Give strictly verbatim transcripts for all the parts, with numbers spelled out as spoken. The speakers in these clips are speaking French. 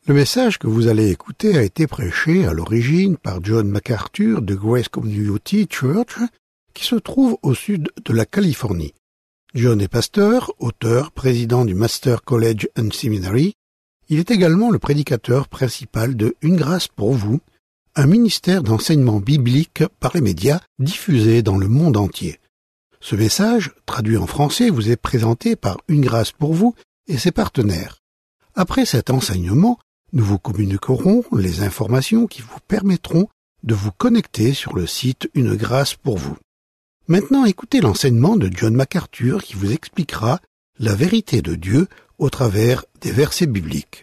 Le message que vous allez écouter a été prêché à l'origine par John MacArthur de Grace Community Church, qui se trouve au sud de la Californie. John est pasteur, auteur, président du Master College and Seminary. Il est également le prédicateur principal de Une grâce pour vous, un ministère d'enseignement biblique par les médias diffusé dans le monde entier. Ce message, traduit en français, vous est présenté par Une grâce pour vous et ses partenaires. Après cet enseignement, nous vous communiquerons les informations qui vous permettront de vous connecter sur le site Une grâce pour vous. Maintenant, écoutez l'enseignement de John MacArthur qui vous expliquera la vérité de Dieu au travers des versets bibliques.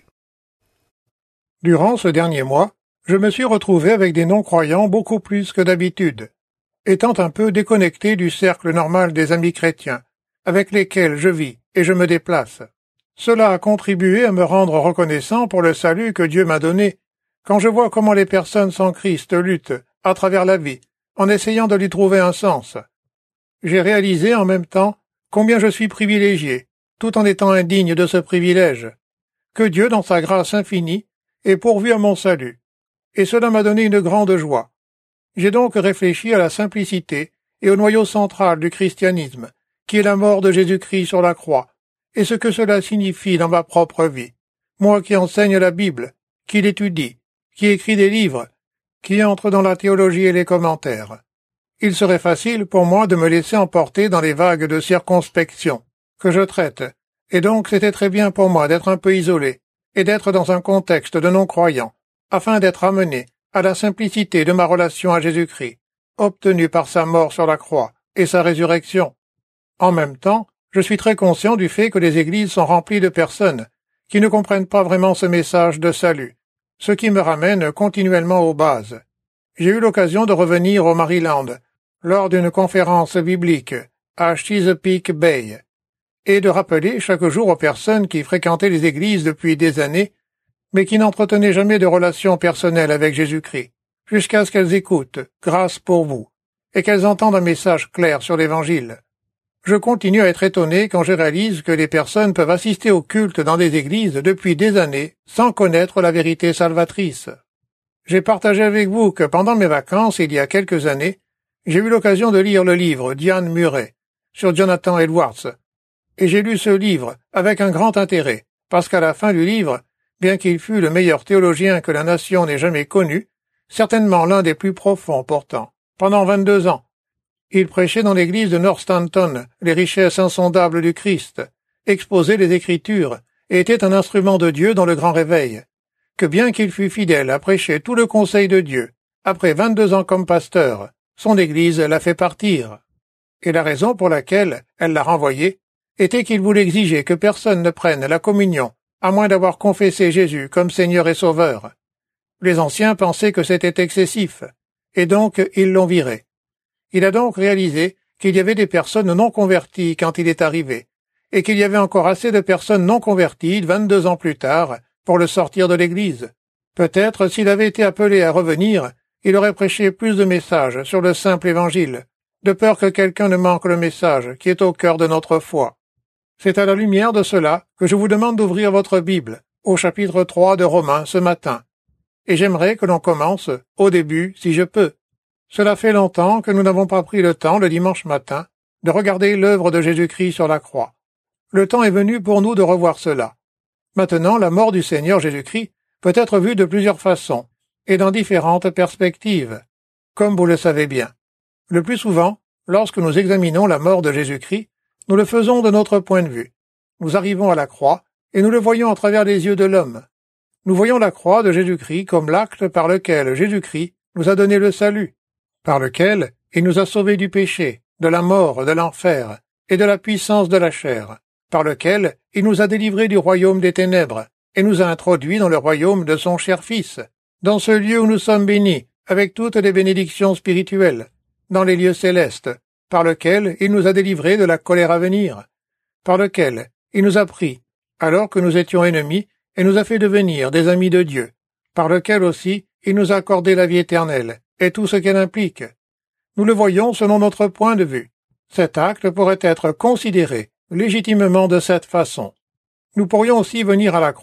Durant ce dernier mois, je me suis retrouvé avec des non-croyants beaucoup plus que d'habitude, étant un peu déconnecté du cercle normal des amis chrétiens, avec lesquels je vis et je me déplace. Cela a contribué à me rendre reconnaissant pour le salut que Dieu m'a donné, quand je vois comment les personnes sans Christ luttent à travers la vie, en essayant de lui trouver un sens. J'ai réalisé en même temps combien je suis privilégié, tout en étant indigne de ce privilège, que Dieu, dans sa grâce infinie, ait pourvu à mon salut, et cela m'a donné une grande joie. J'ai donc réfléchi à la simplicité et au noyau central du christianisme, qui est la mort de Jésus-Christ sur la croix, et ce que cela signifie dans ma propre vie. Moi qui enseigne la Bible, qui l'étudie, qui écrit des livres, qui entre dans la théologie et les commentaires. Il serait facile pour moi de me laisser emporter dans les vagues de circonspection que je traite, et donc c'était très bien pour moi d'être un peu isolé, et d'être dans un contexte de non-croyants, afin d'être amené à la simplicité de ma relation à Jésus-Christ, obtenue par sa mort sur la croix et sa résurrection. En même temps, je suis très conscient du fait que les églises sont remplies de personnes qui ne comprennent pas vraiment ce message de salut, ce qui me ramène continuellement aux bases. J'ai eu l'occasion de revenir au Maryland lors d'une conférence biblique à Chesapeake Bay et de rappeler chaque jour aux personnes qui fréquentaient les églises depuis des années mais qui n'entretenaient jamais de relation personnelle avec Jésus-Christ, jusqu'à ce qu'elles écoutent « Grâce pour vous » et qu'elles entendent un message clair sur l'Évangile. Je continue à être étonné quand je réalise que les personnes peuvent assister au culte dans des églises depuis des années sans connaître la vérité salvatrice. J'ai partagé avec vous que pendant mes vacances, il y a quelques années, j'ai eu l'occasion de lire le livre d'Ian Murray sur Jonathan Edwards, et j'ai lu ce livre avec un grand intérêt, parce qu'à la fin du livre, bien qu'il fût le meilleur théologien que la nation n'ait jamais connu, certainement l'un des plus profonds pourtant, pendant vingt-deux ans, il prêchait dans l'église de North Stanton les richesses insondables du Christ, exposait les Écritures et était un instrument de Dieu dans le grand réveil, que bien qu'il fût fidèle à prêcher tout le conseil de Dieu, après vingt-deux ans comme pasteur, son église l'a fait partir. Et la raison pour laquelle elle l'a renvoyé était qu'il voulait exiger que personne ne prenne la communion à moins d'avoir confessé Jésus comme Seigneur et Sauveur. Les anciens pensaient que c'était excessif, et donc ils l'ont viré. Il a donc réalisé qu'il y avait des personnes non converties quand il est arrivé, et qu'il y avait encore assez de personnes non converties vingt-deux ans plus tard pour le sortir de l'Église. Peut-être s'il avait été appelé à revenir, il aurait prêché plus de messages sur le simple Évangile, de peur que quelqu'un ne manque le message qui est au cœur de notre foi. C'est à la lumière de cela que je vous demande d'ouvrir votre Bible au chapitre trois de Romains ce matin, et j'aimerais que l'on commence au début si je peux. Cela fait longtemps que nous n'avons pas pris le temps, le dimanche matin, de regarder l'œuvre de Jésus-Christ sur la croix. Le temps est venu pour nous de revoir cela. Maintenant, la mort du Seigneur Jésus-Christ peut être vue de plusieurs façons et dans différentes perspectives, comme vous le savez bien. Le plus souvent, lorsque nous examinons la mort de Jésus-Christ, nous le faisons de notre point de vue. Nous arrivons à la croix et nous le voyons à travers les yeux de l'homme. Nous voyons la croix de Jésus-Christ comme l'acte par lequel Jésus-Christ nous a donné le salut, par lequel il nous a sauvés du péché, de la mort, de l'enfer et de la puissance de la chair, par lequel il nous a délivrés du royaume des ténèbres et nous a introduits dans le royaume de son cher Fils, dans ce lieu où nous sommes bénis, avec toutes les bénédictions spirituelles, dans les lieux célestes, par lequel il nous a délivrés de la colère à venir, par lequel il nous a pris, alors que nous étions ennemis, et nous a fait devenir des amis de Dieu, par lequel aussi il nous a accordé la vie éternelle, et tout ce qu'elle implique. Nous le voyons selon notre point de vue. Cet acte pourrait être considéré légitimement de cette façon. Nous pourrions aussi venir à la croix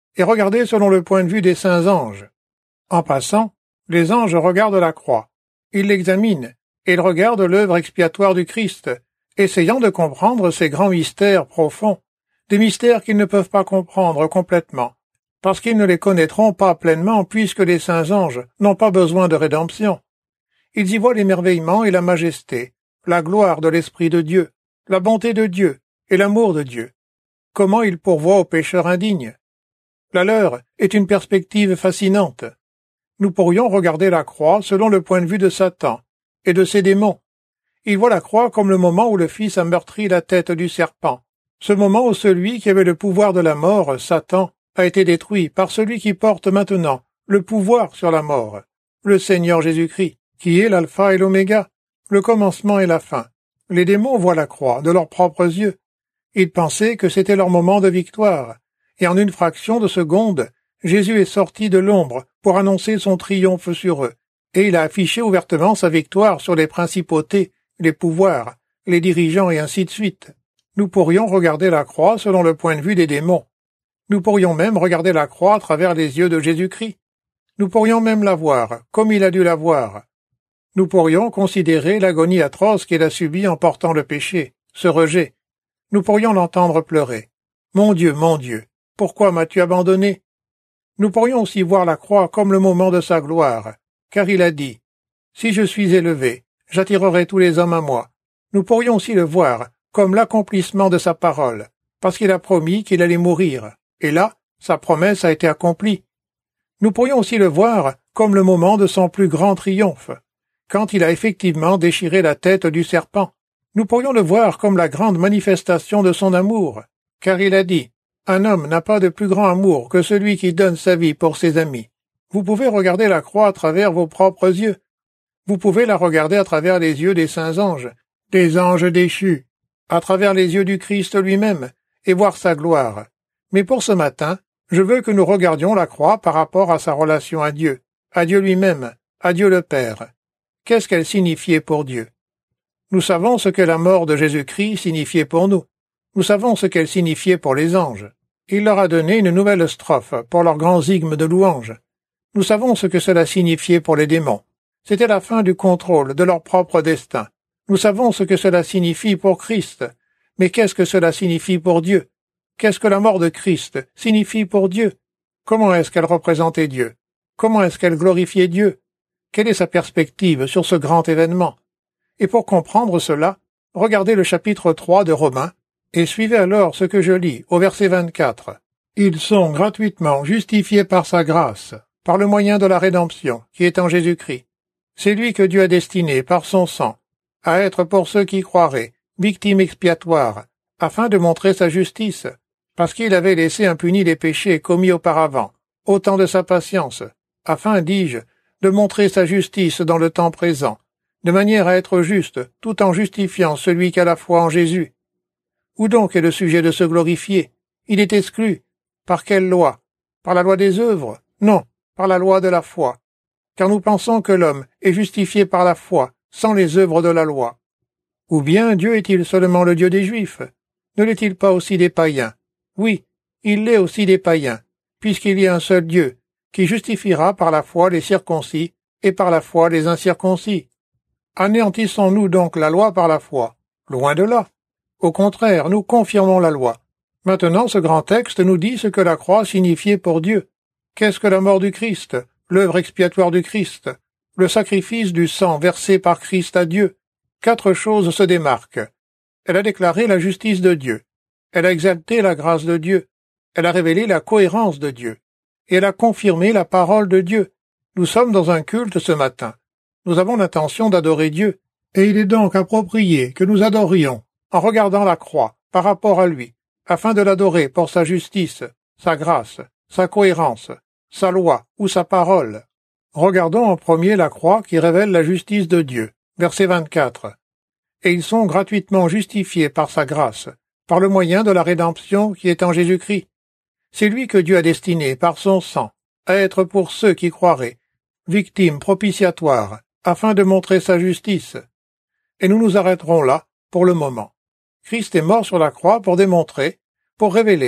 et regardez selon le point de vue des saints anges. En passant, les anges regardent la croix, ils l'examinent, et ils regardent l'œuvre expiatoire du Christ, essayant de comprendre ces grands mystères profonds, des mystères qu'ils ne peuvent pas comprendre complètement, parce qu'ils ne les connaîtront pas pleinement puisque les saints anges n'ont pas besoin de rédemption. Ils y voient l'émerveillement et la majesté, la gloire de l'Esprit de Dieu, la bonté de Dieu et l'amour de Dieu. Comment il pourvoit aux pécheurs indignes. La leur est une perspective fascinante. Nous pourrions regarder la croix selon le point de vue de Satan et de ses démons. Il voit la croix comme le moment où le Fils a meurtri la tête du serpent, ce moment où celui qui avait le pouvoir de la mort, Satan, a été détruit par celui qui porte maintenant le pouvoir sur la mort, le Seigneur Jésus-Christ, qui est l'alpha et l'oméga, le commencement et la fin. Les démons voient la croix de leurs propres yeux. Ils pensaient que c'était leur moment de victoire, et en une fraction de seconde, Jésus est sorti de l'ombre pour annoncer son triomphe sur eux, et il a affiché ouvertement sa victoire sur les principautés, les pouvoirs, les dirigeants et ainsi de suite. Nous pourrions regarder la croix selon le point de vue des démons. Nous pourrions même regarder la croix à travers les yeux de Jésus-Christ. Nous pourrions même la voir, comme il a dû la voir. Nous pourrions considérer l'agonie atroce qu'il a subie en portant le péché, ce rejet. Nous pourrions l'entendre pleurer. « Mon Dieu, mon Dieu, pourquoi m'as-tu abandonné ?» Nous pourrions aussi voir la croix comme le moment de sa gloire, car il a dit « Si je suis élevé, j'attirerai tous les hommes à moi. » Nous pourrions aussi le voir comme l'accomplissement de sa parole, parce qu'il a promis qu'il allait mourir, et là, sa promesse a été accomplie. Nous pourrions aussi le voir comme le moment de son plus grand triomphe, quand il a effectivement déchiré la tête du serpent. Nous pourrions le voir comme la grande manifestation de son amour, car il a dit « Un homme n'a pas de plus grand amour que celui qui donne sa vie pour ses amis. » Vous pouvez regarder la croix à travers vos propres yeux. Vous pouvez la regarder à travers les yeux des saints anges, des anges déchus, à travers les yeux du Christ lui-même, et voir sa gloire. Mais pour ce matin, je veux que nous regardions la croix par rapport à sa relation à Dieu, à Dieu lui-même, à Dieu le Père. Qu'est-ce qu'elle signifiait pour Dieu? Nous savons ce que la mort de Jésus-Christ signifiait pour nous. Nous savons ce qu'elle signifiait pour les anges. Il leur a donné une nouvelle strophe pour leurs grands hymnes de louange. Nous savons ce que cela signifiait pour les démons. C'était la fin du contrôle de leur propre destin. Nous savons ce que cela signifie pour Christ. Mais qu'est-ce que cela signifie pour Dieu? Qu'est-ce que la mort de Christ signifie pour Dieu? Comment est-ce qu'elle représentait Dieu? Comment est-ce qu'elle glorifiait Dieu? Quelle est sa perspective sur ce grand événement? Et pour comprendre cela, regardez le chapitre trois de Romains, et suivez alors ce que je lis au verset vingt-quatre. Ils sont gratuitement justifiés par sa grâce, par le moyen de la rédemption, qui est en Jésus-Christ. C'est lui que Dieu a destiné, par son sang, à être pour ceux qui croiraient, victime expiatoire, afin de montrer sa justice, parce qu'il avait laissé impunis les péchés commis auparavant, au temps de sa patience, afin, dis-je, de montrer sa justice dans le temps présent, de manière à être juste, tout en justifiant celui qui a la foi en Jésus. Où donc est le sujet de se glorifier? Il est exclu. Par quelle loi? Par la loi des œuvres? Non, par la loi de la foi. Car nous pensons que l'homme est justifié par la foi, sans les œuvres de la loi. Ou bien Dieu est-il seulement le Dieu des Juifs? Ne l'est-il pas aussi des païens? Oui, il l'est aussi des païens, puisqu'il y a un seul Dieu, qui justifiera par la foi les circoncis et par la foi les incirconcis. Anéantissons-nous donc la loi par la foi? Loin de là. Au contraire, nous confirmons la loi. Maintenant, ce grand texte nous dit ce que la croix signifiait pour Dieu. Qu'est-ce que la mort du Christ, l'œuvre expiatoire du Christ, le sacrifice du sang versé par Christ à Dieu? Quatre choses se démarquent. Elle a déclaré la justice de Dieu. Elle a exalté la grâce de Dieu. Elle a révélé la cohérence de Dieu. Et elle a confirmé la parole de Dieu. Nous sommes dans un culte ce matin. Nous avons l'intention d'adorer Dieu. Et il est donc approprié que nous adorions en regardant la croix par rapport à lui, afin de l'adorer pour sa justice, sa grâce, sa cohérence, sa loi ou sa parole. Regardons en premier la croix qui révèle la justice de Dieu. Verset vingt-quatre. Et ils sont gratuitement justifiés par sa grâce, par le moyen de la rédemption qui est en Jésus-Christ. C'est lui que Dieu a destiné, par son sang, à être pour ceux qui croiraient, victime propitiatoire, afin de montrer sa justice. Et nous nous arrêterons là, pour le moment. Christ est mort sur la croix pour démontrer, pour révéler,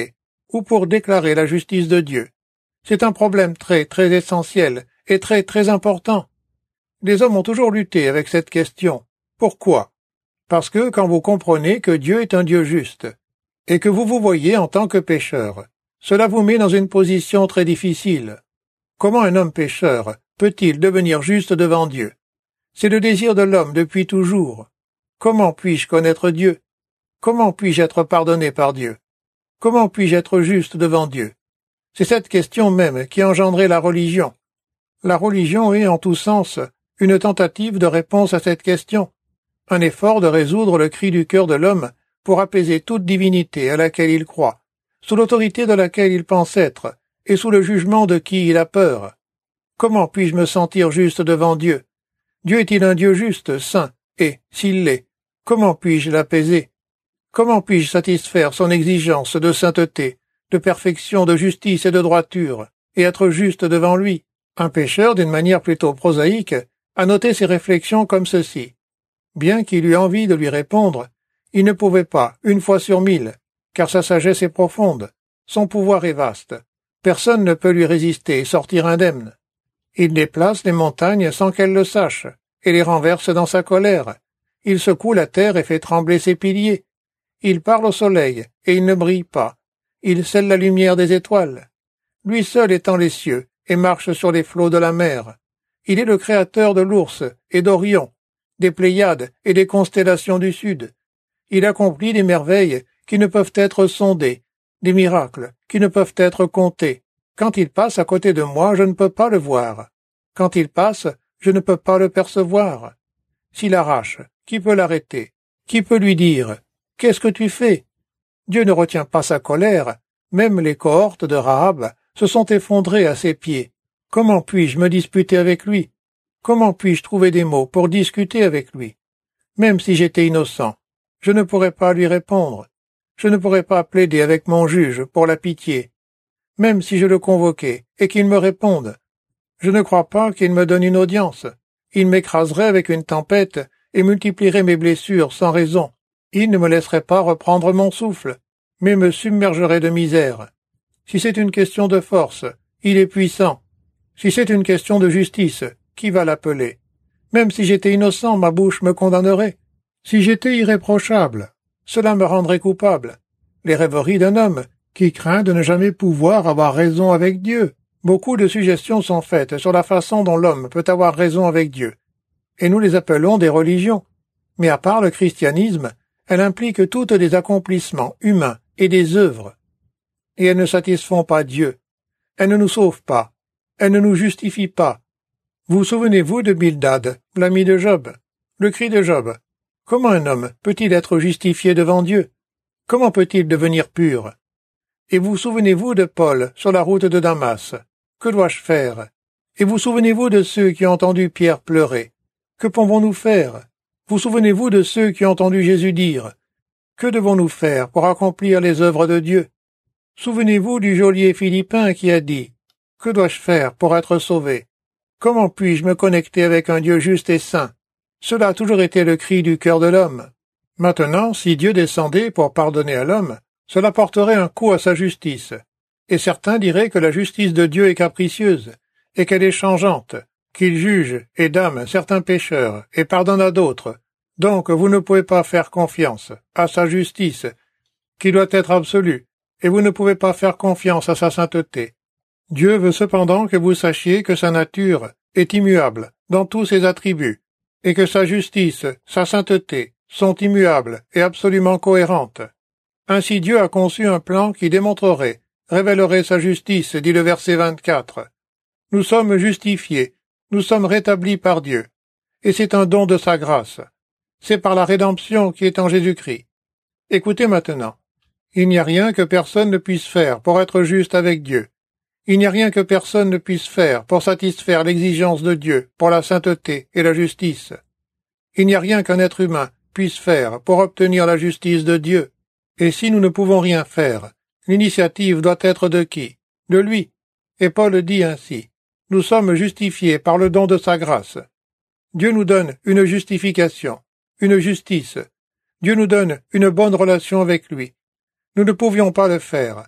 ou pour déclarer la justice de Dieu. C'est un problème très, très essentiel et très, très important. Les hommes ont toujours lutté avec cette question. Pourquoi? Parce que quand vous comprenez que Dieu est un Dieu juste, et que vous vous voyez en tant que pécheur, cela vous met dans une position très difficile. Comment un homme pécheur peut-il devenir juste devant Dieu? C'est le désir de l'homme depuis toujours. Comment puis-je connaître Dieu? Comment puis-je être pardonné par Dieu? Comment puis-je être juste devant Dieu? C'est cette question même qui a engendré la religion. La religion est, en tout sens, une tentative de réponse à cette question, un effort de résoudre le cri du cœur de l'homme pour apaiser toute divinité à laquelle il croit, sous l'autorité de laquelle il pense être, et sous le jugement de qui il a peur. Comment puis-je me sentir juste devant Dieu? Dieu est-il un Dieu juste, saint, et, s'il l'est, comment puis-je l'apaiser? Comment puis-je satisfaire son exigence de sainteté, de perfection, de justice et de droiture, et être juste devant lui? Un pécheur, d'une manière plutôt prosaïque, a noté ses réflexions comme ceci. Bien qu'il eût envie de lui répondre, il ne pouvait pas, une fois sur mille, car sa sagesse est profonde, son pouvoir est vaste. Personne ne peut lui résister et sortir indemne. Il déplace les montagnes sans qu'elles le sachent, et les renverse dans sa colère. Il secoue la terre et fait trembler ses piliers. Il parle au soleil, et il ne brille pas. Il scelle la lumière des étoiles. Lui seul étend les cieux, et marche sur les flots de la mer. Il est le créateur de l'ours et d'Orion, des Pléiades et des constellations du sud. Il accomplit des merveilles qui ne peuvent être sondées, des miracles qui ne peuvent être comptés. Quand il passe à côté de moi, je ne peux pas le voir. Quand il passe, je ne peux pas le percevoir. S'il arrache, qui peut l'arrêter? Qui peut lui dire « Qu'est-ce que tu fais ?» Dieu ne retient pas sa colère. Même les cohortes de Rahab se sont effondrées à ses pieds. Comment puis-je me disputer avec lui? Comment puis-je trouver des mots pour discuter avec lui? Même si j'étais innocent, je ne pourrais pas lui répondre. Je ne pourrais pas plaider avec mon juge pour la pitié. Même si je le convoquais et qu'il me réponde, je ne crois pas qu'il me donne une audience. Il m'écraserait avec une tempête et multiplierait mes blessures sans raison. Il ne me laisserait pas reprendre mon souffle, mais me submergerait de misère. Si c'est une question de force, il est puissant. Si c'est une question de justice, qui va l'appeler? Même si j'étais innocent, ma bouche me condamnerait. Si j'étais irréprochable, cela me rendrait coupable. Les rêveries d'un homme qui craint de ne jamais pouvoir avoir raison avec Dieu. Beaucoup de suggestions sont faites sur la façon dont l'homme peut avoir raison avec Dieu, et nous les appelons des religions. Mais à part le christianisme, elles impliquent toutes des accomplissements humains et des œuvres. Et elles ne satisfont pas Dieu. Elles ne nous sauvent pas. Elles ne nous justifient pas. Vous souvenez-vous de Bildad, l'ami de Job? Le cri de Job. Comment un homme peut-il être justifié devant Dieu? Comment peut-il devenir pur? Et vous souvenez-vous de Paul sur la route de Damas? Que dois-je faire? Et vous souvenez-vous de ceux qui ont entendu Pierre pleurer? Que pouvons-nous faire? Vous souvenez-vous de ceux qui ont entendu Jésus dire? Que devons-nous faire pour accomplir les œuvres de Dieu? Souvenez-vous du geôlier philippin qui a dit « Que dois-je faire pour être sauvé? Comment puis-je me connecter avec un Dieu juste et saint ?» Cela a toujours été le cri du cœur de l'homme. Maintenant, si Dieu descendait pour pardonner à l'homme, cela porterait un coup à sa justice. Et certains diraient que la justice de Dieu est capricieuse, et qu'elle est changeante, qu'il juge et damne certains pécheurs, et pardonne à d'autres. Donc vous ne pouvez pas faire confiance à sa justice, qui doit être absolue, et vous ne pouvez pas faire confiance à sa sainteté. Dieu veut cependant que vous sachiez que sa nature est immuable dans tous ses attributs, et que sa justice, sa sainteté sont immuables et absolument cohérentes. Ainsi Dieu a conçu un plan qui démontrerait, révélerait sa justice, dit le verset vingt-quatre. Nous sommes justifiés, nous sommes rétablis par Dieu, et c'est un don de sa grâce. C'est par la rédemption qui est en Jésus-Christ. Écoutez maintenant. Il n'y a rien que personne ne puisse faire pour être juste avec Dieu. Il n'y a rien que personne ne puisse faire pour satisfaire l'exigence de Dieu, pour la sainteté et la justice. Il n'y a rien qu'un être humain puisse faire pour obtenir la justice de Dieu. Et si nous ne pouvons rien faire, l'initiative doit être de qui? De lui. Et Paul dit ainsi. Nous sommes justifiés par le don de sa grâce. Dieu nous donne une justification, une justice. Dieu nous donne une bonne relation avec lui. Nous ne pouvions pas le faire.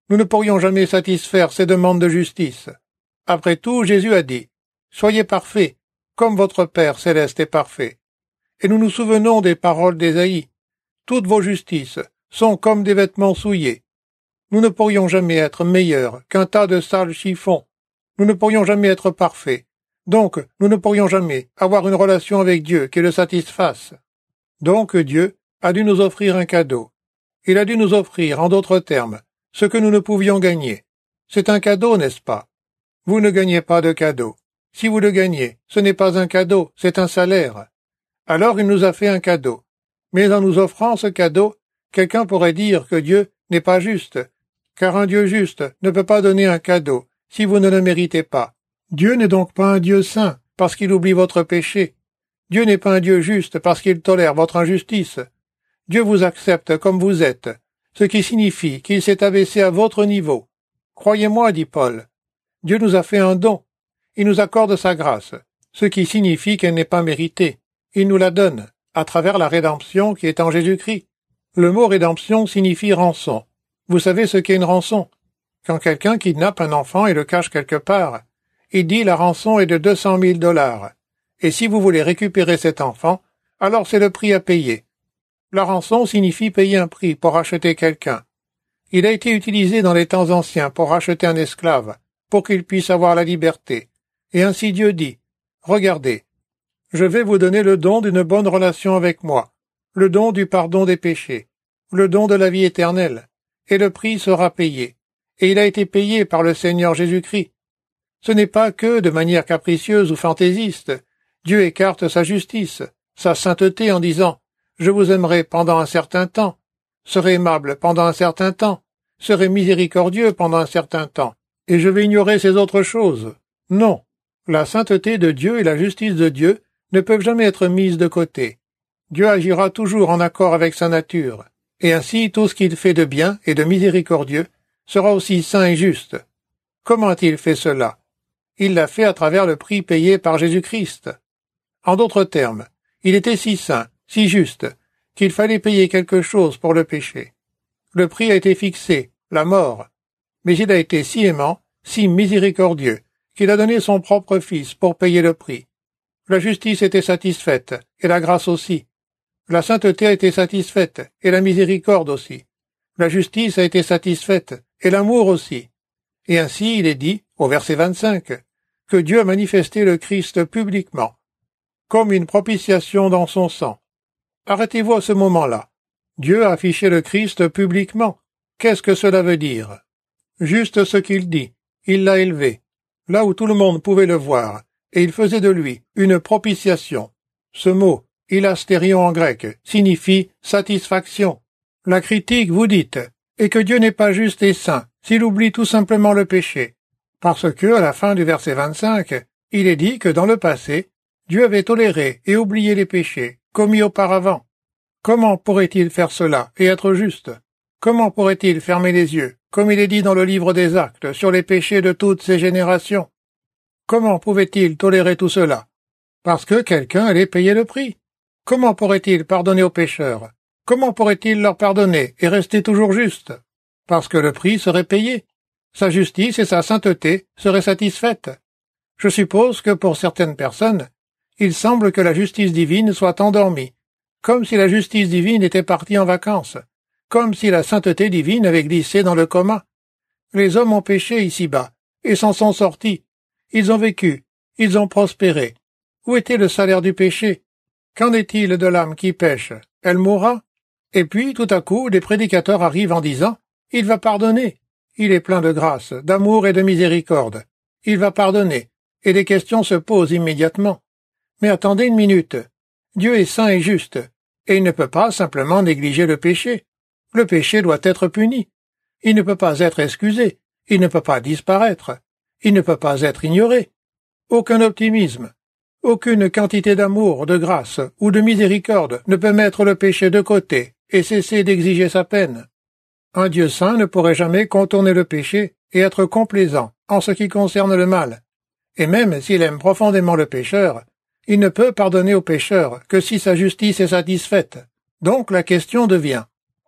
Nous ne pourrions jamais satisfaire ses demandes de justice. Après tout, Jésus a dit, « Soyez parfaits, comme votre Père céleste est parfait. » Et nous nous souvenons des paroles d'Ésaïe. « Toutes vos justices sont comme des vêtements souillés. » Nous ne pourrions jamais être meilleurs qu'un tas de sales chiffons. Nous ne pourrions jamais être parfaits. Donc, nous ne pourrions jamais avoir une relation avec Dieu qui le satisfasse. Donc, Dieu a dû nous offrir un cadeau. Il a dû nous offrir, en d'autres termes, ce que nous ne pouvions gagner. C'est un cadeau, n'est-ce pas? Vous ne gagnez pas de cadeau. Si vous le gagnez, ce n'est pas un cadeau, c'est un salaire. Alors il nous a fait un cadeau. Mais en nous offrant ce cadeau, quelqu'un pourrait dire que Dieu n'est pas juste, car un Dieu juste ne peut pas donner un cadeau si vous ne le méritez pas. Dieu n'est donc pas un Dieu saint parce qu'il oublie votre péché. Dieu n'est pas un Dieu juste parce qu'il tolère votre injustice. Dieu vous accepte comme vous êtes, ce qui signifie qu'il s'est abaissé à votre niveau. Croyez-moi, dit Paul, Dieu nous a fait un don. Il nous accorde sa grâce, ce qui signifie qu'elle n'est pas méritée. Il nous la donne, à travers la rédemption qui est en Jésus-Christ. Le mot rédemption signifie rançon. Vous savez ce qu'est une rançon? Quand quelqu'un kidnappe un enfant et le cache quelque part, il dit la rançon est de deux cent mille dollars. Et si vous voulez récupérer cet enfant, alors c'est le prix à payer. La rançon signifie payer un prix pour acheter quelqu'un. Il a été utilisé dans les temps anciens pour racheter un esclave, pour qu'il puisse avoir la liberté. Et ainsi Dieu dit, « Regardez, je vais vous donner le don d'une bonne relation avec moi, le don du pardon des péchés, le don de la vie éternelle, et le prix sera payé. » Et il a été payé par le Seigneur Jésus-Christ. Ce n'est pas que, de manière capricieuse ou fantaisiste, Dieu écarte sa justice, sa sainteté en disant « Je vous aimerai pendant un certain temps, serai aimable pendant un certain temps, serai miséricordieux pendant un certain temps, et je vais ignorer ces autres choses. » Non, la sainteté de Dieu et la justice de Dieu ne peuvent jamais être mises de côté. Dieu agira toujours en accord avec sa nature, et ainsi tout ce qu'il fait de bien et de miséricordieux sera aussi saint et juste. Comment a-t-il fait cela? Il l'a fait à travers le prix payé par Jésus-Christ. En d'autres termes, il était si saint, si juste, qu'il fallait payer quelque chose pour le péché. Le prix a été fixé, la mort, mais il a été si aimant, si miséricordieux, qu'il a donné son propre Fils pour payer le prix. La justice était satisfaite, et la grâce aussi. La sainteté a été satisfaite, et la miséricorde aussi. La justice a été satisfaite, et l'amour aussi. Et ainsi il est dit, au verset vingt-cinq, que Dieu a manifesté le Christ publiquement, comme une propitiation dans son sang. Arrêtez-vous à ce moment-là. Dieu a affiché le Christ publiquement. Qu'est-ce que cela veut dire? Juste ce qu'il dit. Il l'a élevé, là où tout le monde pouvait le voir, et il faisait de lui une propitiation. Ce mot, ilastérion en grec, signifie satisfaction. La critique, vous dites, est que Dieu n'est pas juste et saint s'il oublie tout simplement le péché. Parce que, à la fin du verset vingt-cinq, il est dit que dans le passé, Dieu avait toléré et oublié les péchés, commis auparavant. Comment pourrait-il faire cela et être juste? Comment pourrait-il fermer les yeux, comme il est dit dans le livre des Actes, sur les péchés de toutes ces générations? Comment pouvait-il tolérer tout cela? Parce que quelqu'un allait payer le prix. Comment pourrait-il pardonner aux pécheurs? Comment pourrait-il leur pardonner et rester toujours juste? Parce que le prix serait payé. Sa justice et sa sainteté seraient satisfaites. Je suppose que pour certaines personnes, il semble que la justice divine soit endormie, comme si la justice divine était partie en vacances, comme si la sainteté divine avait glissé dans le coma. Les hommes ont péché ici-bas, et s'en sont sortis. Ils ont vécu, ils ont prospéré. Où était le salaire du péché? Qu'en est-il de l'âme qui pêche? Elle mourra? Et puis, tout à coup, des prédicateurs arrivent en disant « Il va pardonner. Il est plein de grâce, d'amour et de miséricorde. Il va pardonner. » Et des questions se posent immédiatement. Mais attendez une minute. Dieu est saint et juste, et il ne peut pas simplement négliger le péché. Le péché doit être puni. Il ne peut pas être excusé. Il ne peut pas disparaître. Il ne peut pas être ignoré. Aucun optimisme, aucune quantité d'amour, de grâce ou de miséricorde ne peut mettre le péché de côté et cesser d'exiger sa peine. Un Dieu saint ne pourrait jamais contourner le péché et être complaisant en ce qui concerne le mal. Et même s'il aime profondément le pécheur, il ne peut pardonner au pécheur que si sa justice est satisfaite. Donc la question devient,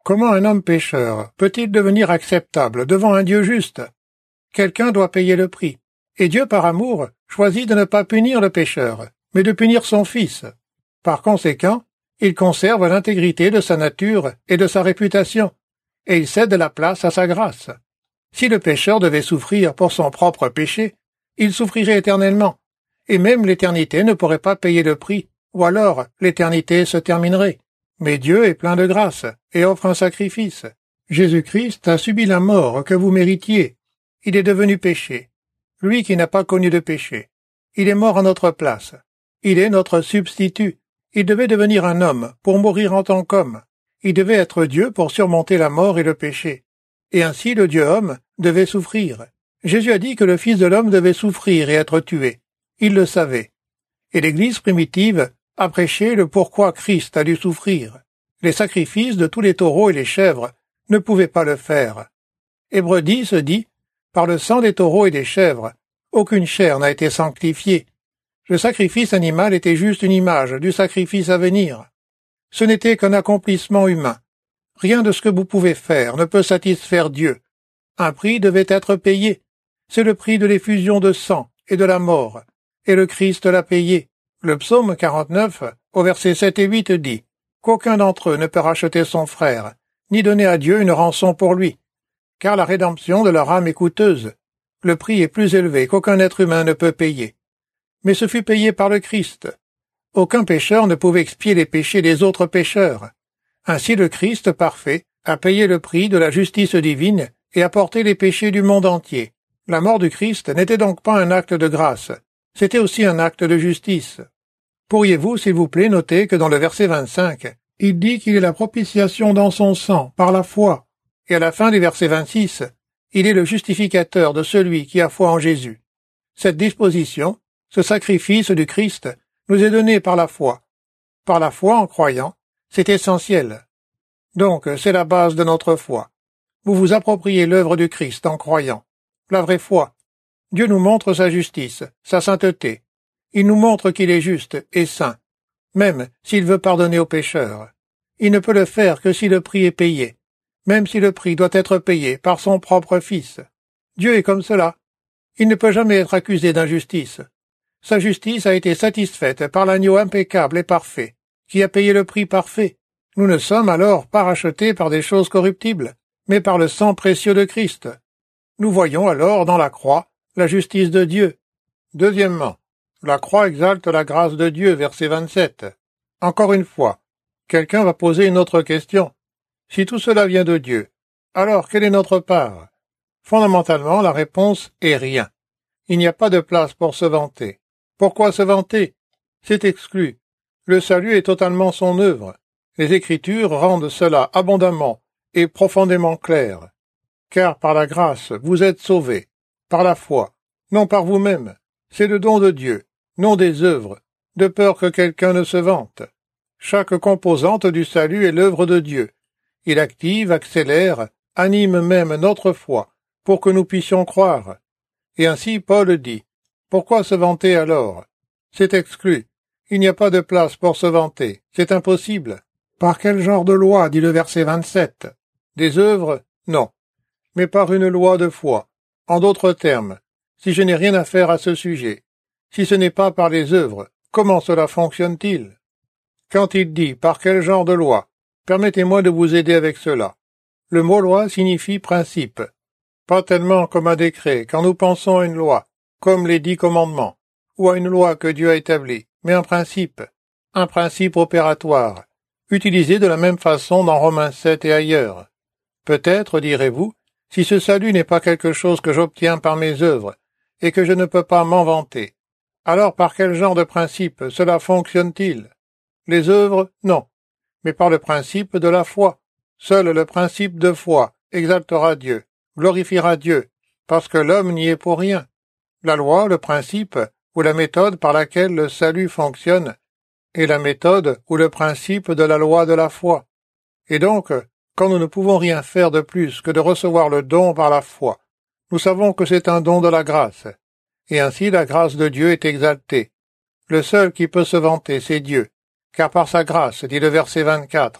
Comment un homme pécheur peut-il devenir acceptable devant un Dieu juste? Quelqu'un doit payer le prix, et Dieu, par amour, choisit de ne pas punir le pécheur, mais de punir son Fils. Par conséquent, il conserve l'intégrité de sa nature et de sa réputation, et il cède la place à sa grâce. Si le pécheur devait souffrir pour son propre péché, il souffrirait éternellement, et même l'éternité ne pourrait pas payer le prix, ou alors l'éternité se terminerait. Mais Dieu est plein de grâce, et offre un sacrifice. Jésus-Christ a subi la mort que vous méritiez. Il est devenu péché. Lui qui n'a pas connu de péché. Il est mort en notre place. Il est notre substitut. Il devait devenir un homme pour mourir en tant qu'homme. Il devait être Dieu pour surmonter la mort et le péché. Et ainsi le Dieu-homme devait souffrir. Jésus a dit que le Fils de l'homme devait souffrir et être tué. Il le savait. Et l'Église primitive a prêché le pourquoi Christ a dû souffrir. Les sacrifices de tous les taureaux et les chèvres ne pouvaient pas le faire. Hébreux dix dit, par le sang des taureaux et des chèvres, aucune chair n'a été sanctifiée. Le sacrifice animal était juste une image du sacrifice à venir. Ce n'était qu'un accomplissement humain. Rien de ce que vous pouvez faire ne peut satisfaire Dieu. Un prix devait être payé. C'est le prix de l'effusion de sang et de la mort. Et le Christ l'a payé. Le psaume quarante-neuf, au verset sept et huit, dit « Qu'aucun d'entre eux ne peut racheter son frère, ni donner à Dieu une rançon pour lui, car la rédemption de leur âme est coûteuse. Le prix est plus élevé qu'aucun être humain ne peut payer. Mais ce fut payé par le Christ. Aucun pécheur ne pouvait expier les péchés des autres pécheurs. Ainsi le Christ parfait a payé le prix de la justice divine et a porté les péchés du monde entier. La mort du Christ n'était donc pas un acte de grâce. C'était aussi un acte de justice. Pourriez-vous, s'il vous plaît, noter que dans le verset vingt-cinq, il dit qu'il est la propitiation dans son sang, par la foi, et à la fin du verset vingt-six, il est le justificateur de celui qui a foi en Jésus. Cette disposition, ce sacrifice du Christ, nous est donné par la foi. Par la foi en croyant, c'est essentiel. Donc, c'est la base de notre foi. Vous vous appropriez l'œuvre du Christ en croyant. La vraie foi. Dieu nous montre sa justice, sa sainteté. Il nous montre qu'il est juste et saint, même s'il veut pardonner aux pécheurs. Il ne peut le faire que si le prix est payé, même si le prix doit être payé par son propre Fils. Dieu est comme cela. Il ne peut jamais être accusé d'injustice. Sa justice a été satisfaite par l'agneau impeccable et parfait, qui a payé le prix parfait. Nous ne sommes alors pas rachetés par des choses corruptibles, mais par le sang précieux de Christ. Nous voyons alors dans la croix la justice de Dieu. Deuxièmement, la croix exalte la grâce de Dieu, verset vingt-sept. Encore une fois, quelqu'un va poser une autre question. Si tout cela vient de Dieu, alors quelle est notre part? Fondamentalement, la réponse est rien. Il n'y a pas de place pour se vanter. Pourquoi se vanter? C'est exclu. Le salut est totalement son œuvre. Les Écritures rendent cela abondamment et profondément clair. Car par la grâce, vous êtes sauvés. Par la foi, non par vous-même. C'est le don de Dieu, non des œuvres, de peur que quelqu'un ne se vante. Chaque composante du salut est l'œuvre de Dieu. Il active, accélère, anime même notre foi, pour que nous puissions croire. Et ainsi Paul dit, « Pourquoi se vanter alors? C'est exclu. Il n'y a pas de place pour se vanter. C'est impossible. » Par quel genre de loi, dit le verset vingt-sept? Des œuvres? Non. Mais par une loi de foi. En d'autres termes, si je n'ai rien à faire à ce sujet, si ce n'est pas par les œuvres, comment cela fonctionne-t-il? Quand il dit « par quel genre de loi », permettez-moi de vous aider avec cela. Le mot loi signifie principe. Pas tellement comme un décret, quand nous pensons à une loi, comme les dix commandements, ou à une loi que Dieu a établie, mais un principe, un principe opératoire, utilisé de la même façon dans Romains sept et ailleurs. Peut-être, direz-vous, si ce salut n'est pas quelque chose que j'obtiens par mes œuvres, et que je ne peux pas m'en vanter, alors par quel genre de principe cela fonctionne-t-il? Les œuvres, non, mais par le principe de la foi. Seul le principe de foi exaltera Dieu, glorifiera Dieu, parce que l'homme n'y est pour rien. La loi, le principe, ou la méthode par laquelle le salut fonctionne, est la méthode ou le principe de la loi de la foi. Et donc, quand nous ne pouvons rien faire de plus que de recevoir le don par la foi, nous savons que c'est un don de la grâce, et ainsi la grâce de Dieu est exaltée. Le seul qui peut se vanter, c'est Dieu, car par sa grâce, dit le verset vingt-quatre,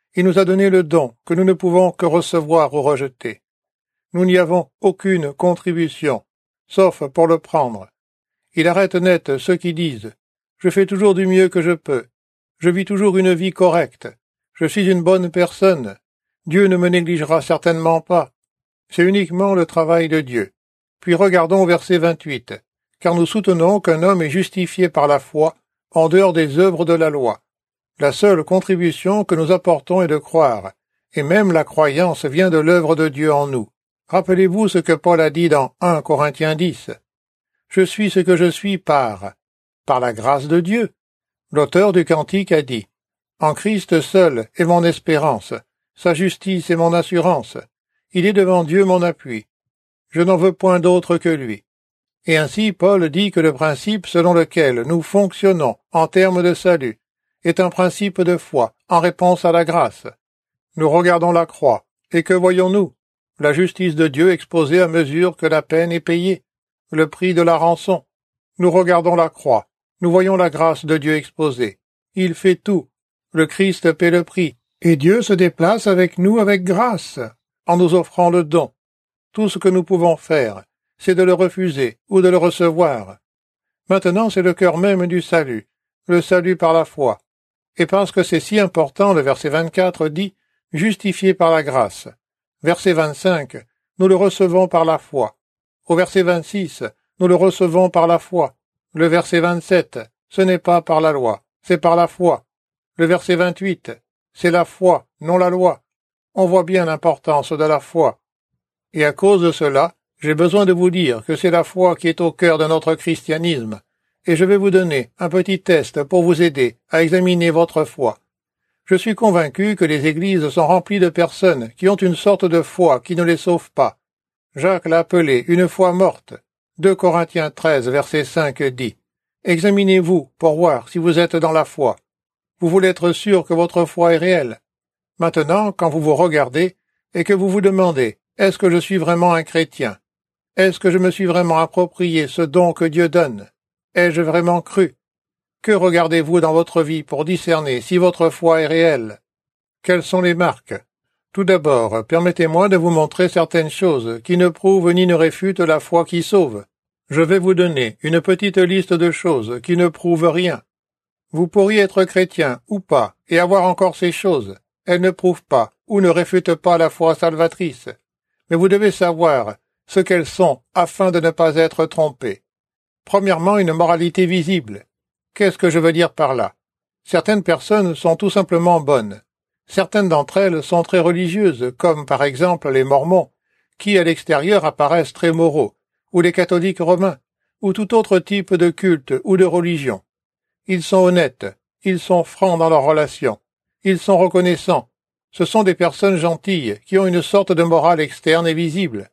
Il nous a donné le don que nous ne pouvons que recevoir ou rejeter. Nous n'y avons aucune contribution, sauf pour le prendre. Il arrête net ceux qui disent « Je fais toujours du mieux que je peux. Je vis toujours une vie correcte. Je suis une bonne personne. Dieu ne me négligera certainement pas. » C'est uniquement le travail de Dieu. Puis regardons au verset vingt-huit. « Car nous soutenons qu'un homme est justifié par la foi en dehors des œuvres de la loi. » La seule contribution que nous apportons est de croire, et même la croyance vient de l'œuvre de Dieu en nous. Rappelez-vous ce que Paul a dit dans un Corinthiens dix. « Je suis ce que je suis par, par la grâce de Dieu. » L'auteur du cantique a dit « En Christ seul est mon espérance, sa justice est mon assurance. Il est devant Dieu mon appui. Je n'en veux point d'autre que lui. » Et ainsi Paul dit que le principe selon lequel nous fonctionnons en termes de salut est un principe de foi en réponse à la grâce. Nous regardons la croix, et que voyons-nous? La justice de Dieu exposée à mesure que la peine est payée, le prix de la rançon. Nous regardons la croix, nous voyons la grâce de Dieu exposée. Il fait tout. Le Christ paie le prix, et Dieu se déplace avec nous avec grâce, en nous offrant le don. Tout ce que nous pouvons faire, c'est de le refuser ou de le recevoir. Maintenant, c'est le cœur même du salut, le salut par la foi. Et parce que c'est si important, le verset vingt-quatre dit « justifié par la grâce ». Verset vingt-cinq, nous le recevons par la foi. Au verset vingt-six, nous le recevons par la foi. Le verset vingt-sept, ce n'est pas par la loi, c'est par la foi. Le verset vingt-huit, c'est la foi, non la loi. On voit bien l'importance de la foi. Et à cause de cela, j'ai besoin de vous dire que c'est la foi qui est au cœur de notre christianisme. Et je vais vous donner un petit test pour vous aider à examiner votre foi. Je suis convaincu que les églises sont remplies de personnes qui ont une sorte de foi qui ne les sauve pas. Jacques l'a appelée une foi morte. deux Corinthiens treize, verset cinq dit « Examinez-vous pour voir si vous êtes dans la foi. Vous voulez être sûr que votre foi est réelle. Maintenant, quand vous vous regardez et que vous vous demandez « Est-ce que je suis vraiment un chrétien? Est-ce que je me suis vraiment approprié ce don que Dieu donne? Ai-je vraiment cru? Que regardez-vous dans votre vie pour discerner si votre foi est réelle? Quelles sont les marques? Tout d'abord, permettez-moi de vous montrer certaines choses qui ne prouvent ni ne réfutent la foi qui sauve. Je vais vous donner une petite liste de choses qui ne prouvent rien. Vous pourriez être chrétien ou pas et avoir encore ces choses. Elles ne prouvent pas ou ne réfutent pas la foi salvatrice. Mais vous devez savoir ce qu'elles sont afin de ne pas être trompé. Premièrement, une moralité visible. Qu'est-ce que je veux dire par là? Certaines personnes sont tout simplement bonnes. Certaines d'entre elles sont très religieuses, comme par exemple les Mormons, qui à l'extérieur apparaissent très moraux, ou les catholiques romains, ou tout autre type de culte ou de religion. Ils sont honnêtes, ils sont francs dans leurs relations, ils sont reconnaissants. Ce sont des personnes gentilles qui ont une sorte de morale externe et visible.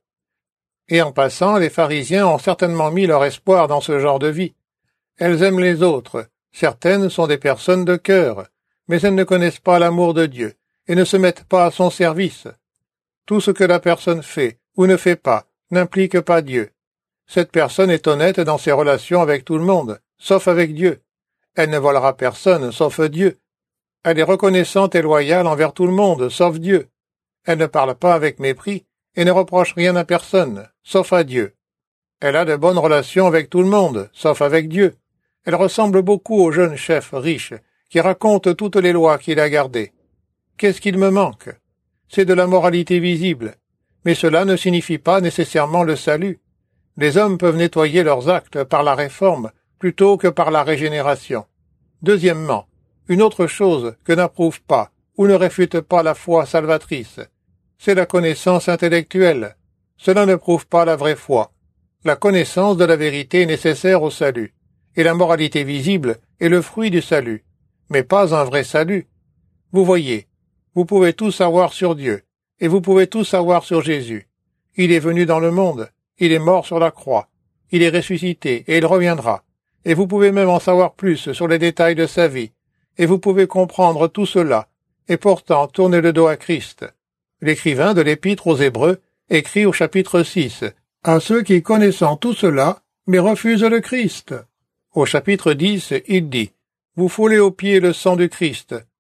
Et en passant, les pharisiens ont certainement mis leur espoir dans ce genre de vie. Elles aiment les autres. Certaines sont des personnes de cœur, mais elles ne connaissent pas l'amour de Dieu et ne se mettent pas à son service. Tout ce que la personne fait ou ne fait pas n'implique pas Dieu. Cette personne est honnête dans ses relations avec tout le monde, sauf avec Dieu. Elle ne volera personne, sauf Dieu. Elle est reconnaissante et loyale envers tout le monde, sauf Dieu. Elle ne parle pas avec mépris et ne reproche rien à personne, sauf à Dieu. Elle a de bonnes relations avec tout le monde, sauf avec Dieu. Elle ressemble beaucoup au jeune chef riche qui raconte toutes les lois qu'il a gardées. Qu'est-ce qu'il me manque? C'est de la moralité visible. Mais cela ne signifie pas nécessairement le salut. Les hommes peuvent nettoyer leurs actes par la réforme plutôt que par la régénération. Deuxièmement, une autre chose que n'approuve pas ou ne réfute pas la foi salvatrice, c'est la connaissance intellectuelle. Cela ne prouve pas la vraie foi. La connaissance de la vérité est nécessaire au salut, et la moralité visible est le fruit du salut, mais pas un vrai salut. Vous voyez, vous pouvez tout savoir sur Dieu, et vous pouvez tout savoir sur Jésus. Il est venu dans le monde, il est mort sur la croix, il est ressuscité et il reviendra, et vous pouvez même en savoir plus sur les détails de sa vie, et vous pouvez comprendre tout cela, et pourtant tourner le dos à Christ. L'écrivain de l'Épître aux Hébreux écrit au chapitre six, « À ceux qui connaissant tout cela, mais refusent le Christ. » Au chapitre dix, il dit, « Vous foulez aux pieds le sang du Christ,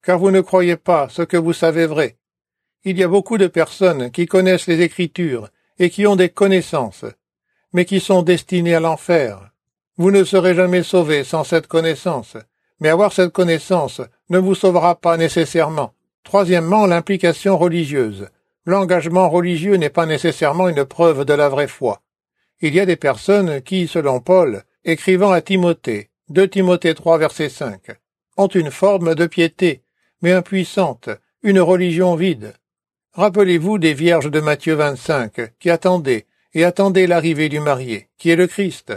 car vous ne croyez pas ce que vous savez vrai. Il y a beaucoup de personnes qui connaissent les Écritures et qui ont des connaissances, mais qui sont destinées à l'enfer. Vous ne serez jamais sauvés sans cette connaissance, mais avoir cette connaissance ne vous sauvera pas nécessairement. Troisièmement, l'implication religieuse. L'engagement religieux n'est pas nécessairement une preuve de la vraie foi. Il y a des personnes qui, selon Paul, écrivant à Timothée, deux Timothée trois verset cinq, ont une forme de piété, mais impuissante, une religion vide. Rappelez-vous des vierges de Matthieu vingt-cinq, qui attendaient, et attendaient l'arrivée du marié, qui est le Christ.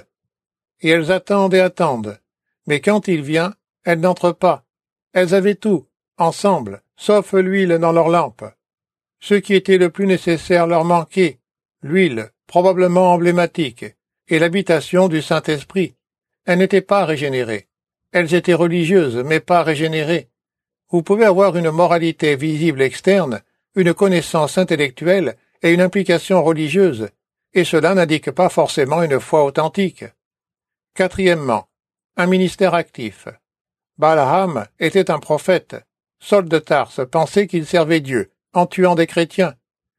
Et elles attendent et attendent, mais quand il vient, elles n'entrent pas. Elles avaient tout, ensemble, sauf l'huile dans leur lampe. Ce qui était le plus nécessaire leur manquait, l'huile, probablement emblématique, et l'habitation du Saint-Esprit. Elles n'étaient pas régénérées. Elles étaient religieuses, mais pas régénérées. Vous pouvez avoir une moralité visible externe, une connaissance intellectuelle et une implication religieuse, et cela n'indique pas forcément une foi authentique. Quatrièmement, un ministère actif. Balaam était un prophète. Saul de Tarse pensait qu'il servait Dieu, en tuant des chrétiens.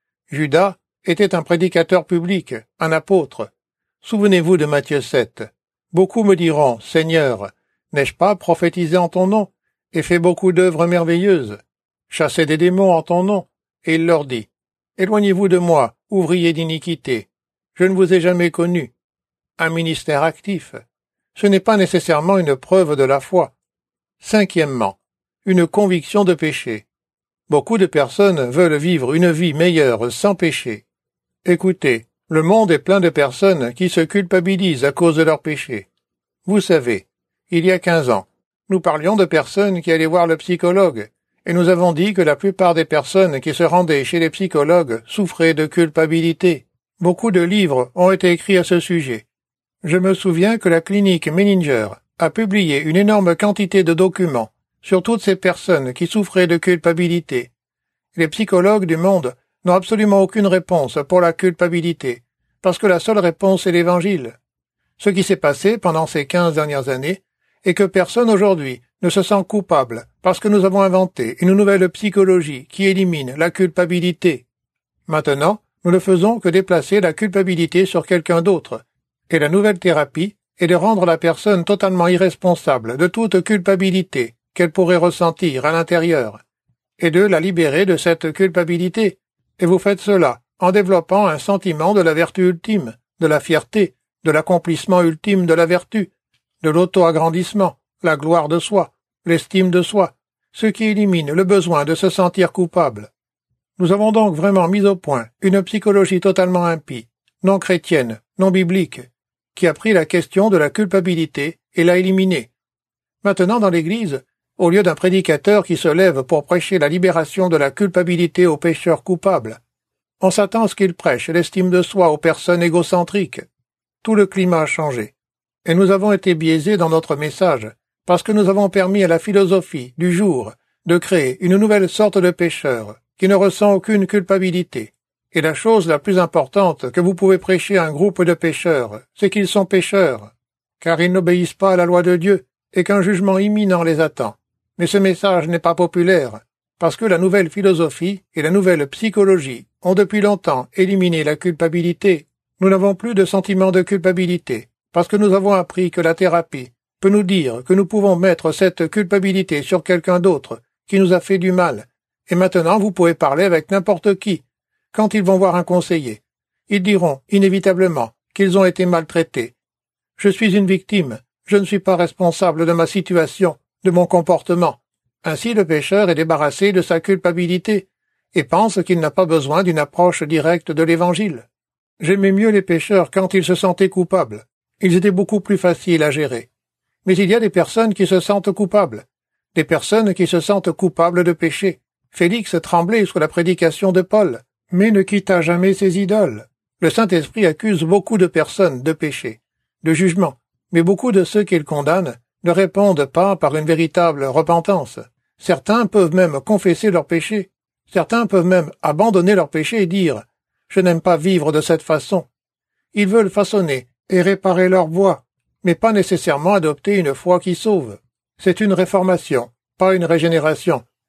Judas était un prédicateur public, un apôtre. Souvenez-vous de Matthieu sept. Beaucoup me diront, Seigneur, n'ai-je pas prophétisé en ton nom, et fait beaucoup d'œuvres merveilleuses, chassé des démons en ton nom? Et il leur dit, éloignez-vous de moi, ouvriers d'iniquité. Je ne vous ai jamais connu. Un ministère actif. Ce n'est pas nécessairement une preuve de la foi. Cinquièmement, une conviction de péché. Beaucoup de personnes veulent vivre une vie meilleure sans péché. Écoutez, le monde est plein de personnes qui se culpabilisent à cause de leurs péchés. Vous savez, il y a quinze ans, nous parlions de personnes qui allaient voir le psychologue, et nous avons dit que la plupart des personnes qui se rendaient chez les psychologues souffraient de culpabilité. Beaucoup de livres ont été écrits à ce sujet. Je me souviens que la clinique Menninger a publié une énorme quantité de documents sur toutes ces personnes qui souffraient de culpabilité. Les psychologues du monde n'ont absolument aucune réponse pour la culpabilité, parce que la seule réponse est l'Évangile. Ce qui s'est passé pendant ces quinze dernières années est que personne aujourd'hui ne se sent coupable parce que nous avons inventé une nouvelle psychologie qui élimine la culpabilité. Maintenant, nous ne faisons que déplacer la culpabilité sur quelqu'un d'autre, et la nouvelle thérapie est de rendre la personne totalement irresponsable de toute culpabilité qu'elle pourrait ressentir à l'intérieur, et de la libérer de cette culpabilité. Et vous faites cela en développant un sentiment de la vertu ultime, de la fierté, de l'accomplissement ultime de la vertu, de l'auto-agrandissement, la gloire de soi, l'estime de soi, ce qui élimine le besoin de se sentir coupable. Nous avons donc vraiment mis au point une psychologie totalement impie, non chrétienne, non biblique, qui a pris la question de la culpabilité et l'a éliminée. Maintenant, dans l'Église, au lieu d'un prédicateur qui se lève pour prêcher la libération de la culpabilité aux pécheurs coupables, on s'attend à ce qu'il prêche l'estime de soi aux personnes égocentriques. Tout le climat a changé, et nous avons été biaisés dans notre message, parce que nous avons permis à la philosophie du jour de créer une nouvelle sorte de pécheur qui ne ressent aucune culpabilité. Et la chose la plus importante que vous pouvez prêcher à un groupe de pécheurs, c'est qu'ils sont pécheurs, car ils n'obéissent pas à la loi de Dieu, et qu'un jugement imminent les attend. Mais ce message n'est pas populaire, parce que la nouvelle philosophie et la nouvelle psychologie ont depuis longtemps éliminé la culpabilité. Nous n'avons plus de sentiment de culpabilité, parce que nous avons appris que la thérapie peut nous dire que nous pouvons mettre cette culpabilité sur quelqu'un d'autre qui nous a fait du mal. Et maintenant, vous pouvez parler avec n'importe qui. Quand ils vont voir un conseiller, ils diront inévitablement qu'ils ont été maltraités. Je suis une victime, je ne suis pas responsable de ma situation, de mon comportement. Ainsi le pécheur est débarrassé de sa culpabilité et pense qu'il n'a pas besoin d'une approche directe de l'Évangile. J'aimais mieux les pécheurs quand ils se sentaient coupables. Ils étaient beaucoup plus faciles à gérer. Mais il y a des personnes qui se sentent coupables, des personnes qui se sentent coupables de péché. Félix tremblait sous la prédication de Paul, mais ne quitta jamais ses idoles. Le Saint-Esprit accuse beaucoup de personnes de péché, de jugement, mais beaucoup de ceux qu'il condamne ne répondent pas par une véritable repentance. Certains peuvent même confesser leurs péchés. Certains peuvent même abandonner leurs péchés et dire « Je n'aime pas vivre de cette façon ». Ils veulent façonner et réparer leur voie, mais pas nécessairement adopter une foi qui sauve. C'est une réformation, pas une régénération.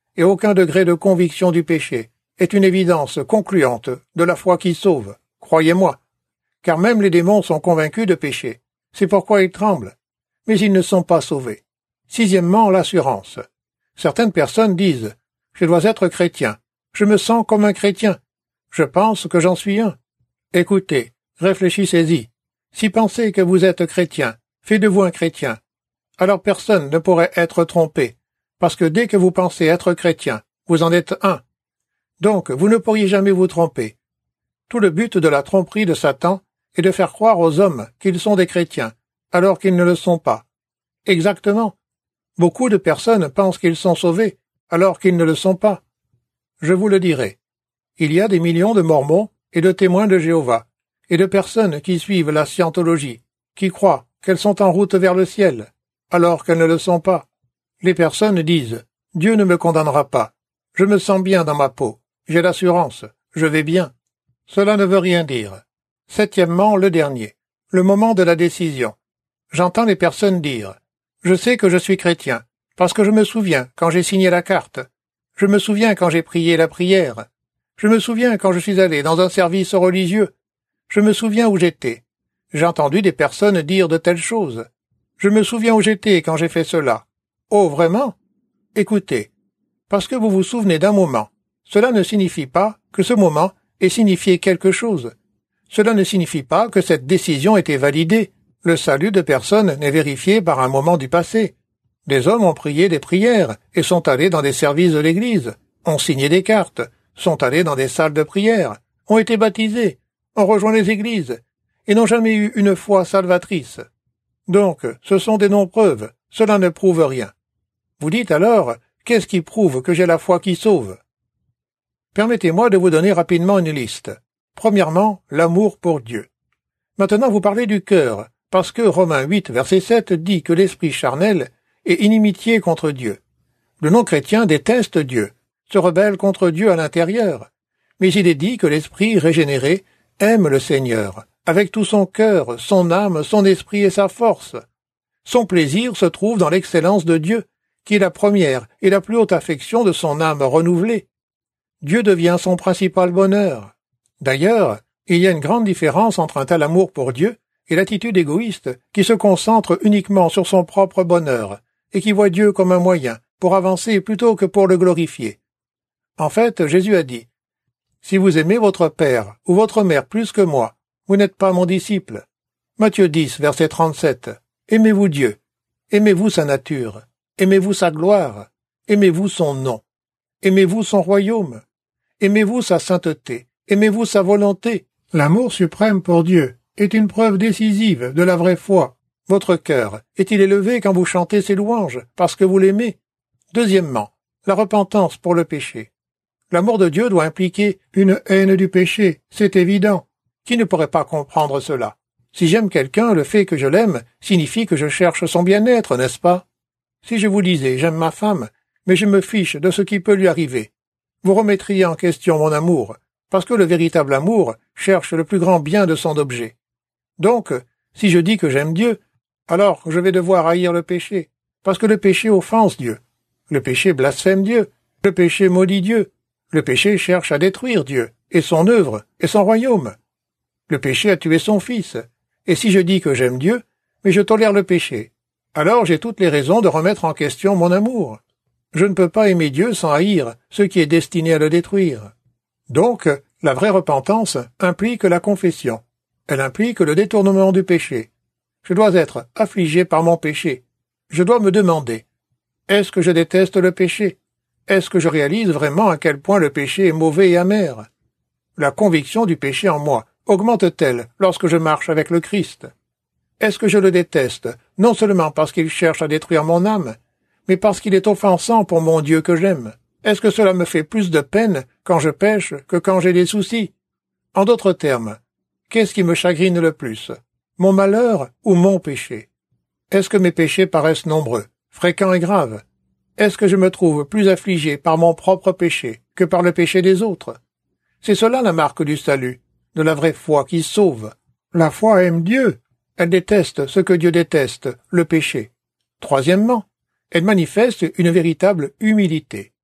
et aucun degré de conviction du péché est une évidence concluante de la foi qui sauve, croyez-moi, car même les démons sont convaincus de péché, c'est pourquoi ils tremblent, mais ils ne sont pas sauvés. Sixièmement, l'assurance. Certaines personnes disent « Je dois être chrétien, je me sens comme un chrétien, je pense que j'en suis un ». Écoutez, réfléchissez-y. Si pensez que vous êtes chrétien, fait de vous un chrétien, alors personne ne pourrait être trompé, parce que dès que vous pensez être chrétien, vous en êtes un. Donc, vous ne pourriez jamais vous tromper. Tout le but de la tromperie de Satan est de faire croire aux hommes qu'ils sont des chrétiens, alors qu'ils ne le sont pas. Exactement. Beaucoup de personnes pensent qu'ils sont sauvés, alors qu'ils ne le sont pas. Je vous le dirai. Il y a des millions de Mormons et de témoins de Jéhovah, et de personnes qui suivent la scientologie, qui croient qu'elles sont en route vers le ciel, alors qu'elles ne le sont pas. Les personnes disent « Dieu ne me condamnera pas. Je me sens bien dans ma peau. J'ai l'assurance. Je vais bien. » Cela ne veut rien dire. Septièmement, le dernier. Le moment de la décision. J'entends les personnes dire « Je sais que je suis chrétien, parce que je me souviens quand j'ai signé la carte. Je me souviens quand j'ai prié la prière. Je me souviens quand je suis allé dans un service religieux. Je me souviens où j'étais. J'ai entendu des personnes dire de telles choses. Je me souviens où j'étais quand j'ai fait cela. Oh, vraiment? Écoutez, parce que vous vous souvenez d'un moment, cela ne signifie pas que ce moment ait signifié quelque chose. Cela ne signifie pas que cette décision était validée. Le salut de personne n'est vérifié par un moment du passé. Des hommes ont prié des prières et sont allés dans des services de l'Église, ont signé des cartes, sont allés dans des salles de prière, ont été baptisés, ont rejoint les églises, et n'ont jamais eu une foi salvatrice. Donc, ce sont des non-preuves, cela ne prouve rien. Vous dites alors, qu'est-ce qui prouve que j'ai la foi qui sauve? Permettez-moi de vous donner rapidement une liste. Premièrement, l'amour pour Dieu. Maintenant, vous parlez du cœur, parce que Romains huit, verset sept dit que l'esprit charnel est inimitié contre Dieu. Le non-chrétien déteste Dieu, se rebelle contre Dieu à l'intérieur, mais il est dit que l'esprit régénéré aime le Seigneur, avec tout son cœur, son âme, son esprit et sa force. Son plaisir se trouve dans l'excellence de Dieu, qui est la première et la plus haute affection de son âme renouvelée. Dieu devient son principal bonheur. D'ailleurs, il y a une grande différence entre un tel amour pour Dieu et l'attitude égoïste qui se concentre uniquement sur son propre bonheur et qui voit Dieu comme un moyen pour avancer plutôt que pour le glorifier. En fait, Jésus a dit « Si vous aimez votre père ou votre mère plus que moi, vous n'êtes pas mon disciple. » Matthieu dix, verset trente-sept. Aimez-vous Dieu, aimez-vous sa nature, aimez-vous sa gloire, aimez-vous son nom, aimez-vous son royaume, aimez-vous sa sainteté, aimez-vous sa volonté. L'amour suprême pour Dieu est une preuve décisive de la vraie foi. Votre cœur est-il élevé quand vous chantez ses louanges, parce que vous l'aimez? Deuxièmement, la repentance pour le péché. L'amour de Dieu doit impliquer une haine du péché, c'est évident. Qui ne pourrait pas comprendre cela? Si j'aime quelqu'un, le fait que je l'aime signifie que je cherche son bien-être, n'est-ce pas? Si je vous disais « j'aime ma femme, mais je me fiche de ce qui peut lui arriver », vous remettriez en question mon amour, parce que le véritable amour cherche le plus grand bien de son objet. Donc, si je dis que j'aime Dieu, alors je vais devoir haïr le péché, parce que le péché offense Dieu. Le péché blasphème Dieu, le péché maudit Dieu, le péché cherche à détruire Dieu, et son œuvre, et son royaume. Le péché a tué son fils, et si je dis que j'aime Dieu, mais je tolère le péché, alors j'ai toutes les raisons de remettre en question mon amour. Je ne peux pas aimer Dieu sans haïr ce qui est destiné à le détruire. Donc, la vraie repentance implique la confession. Elle implique le détournement du péché. Je dois être affligé par mon péché. Je dois me demander, est-ce que je déteste le péché? Est-ce que je réalise vraiment à quel point le péché est mauvais et amer? La conviction du péché en moi augmente-t-elle lorsque je marche avec le Christ? Est-ce que je le déteste, non seulement parce qu'il cherche à détruire mon âme, mais parce qu'il est offensant pour mon Dieu que j'aime? Est-ce que cela me fait plus de peine quand je pêche que quand j'ai des soucis? En d'autres termes, qu'est-ce qui me chagrine le plus? Mon malheur ou mon péché? Est-ce que mes péchés paraissent nombreux, fréquents et graves? Est-ce que je me trouve plus affligé par mon propre péché que par le péché des autres? C'est cela la marque du salut, de la vraie foi qui sauve. La foi aime Dieu. Elle déteste ce que Dieu déteste, le péché. Troisièmement, elle manifeste une véritable humilité.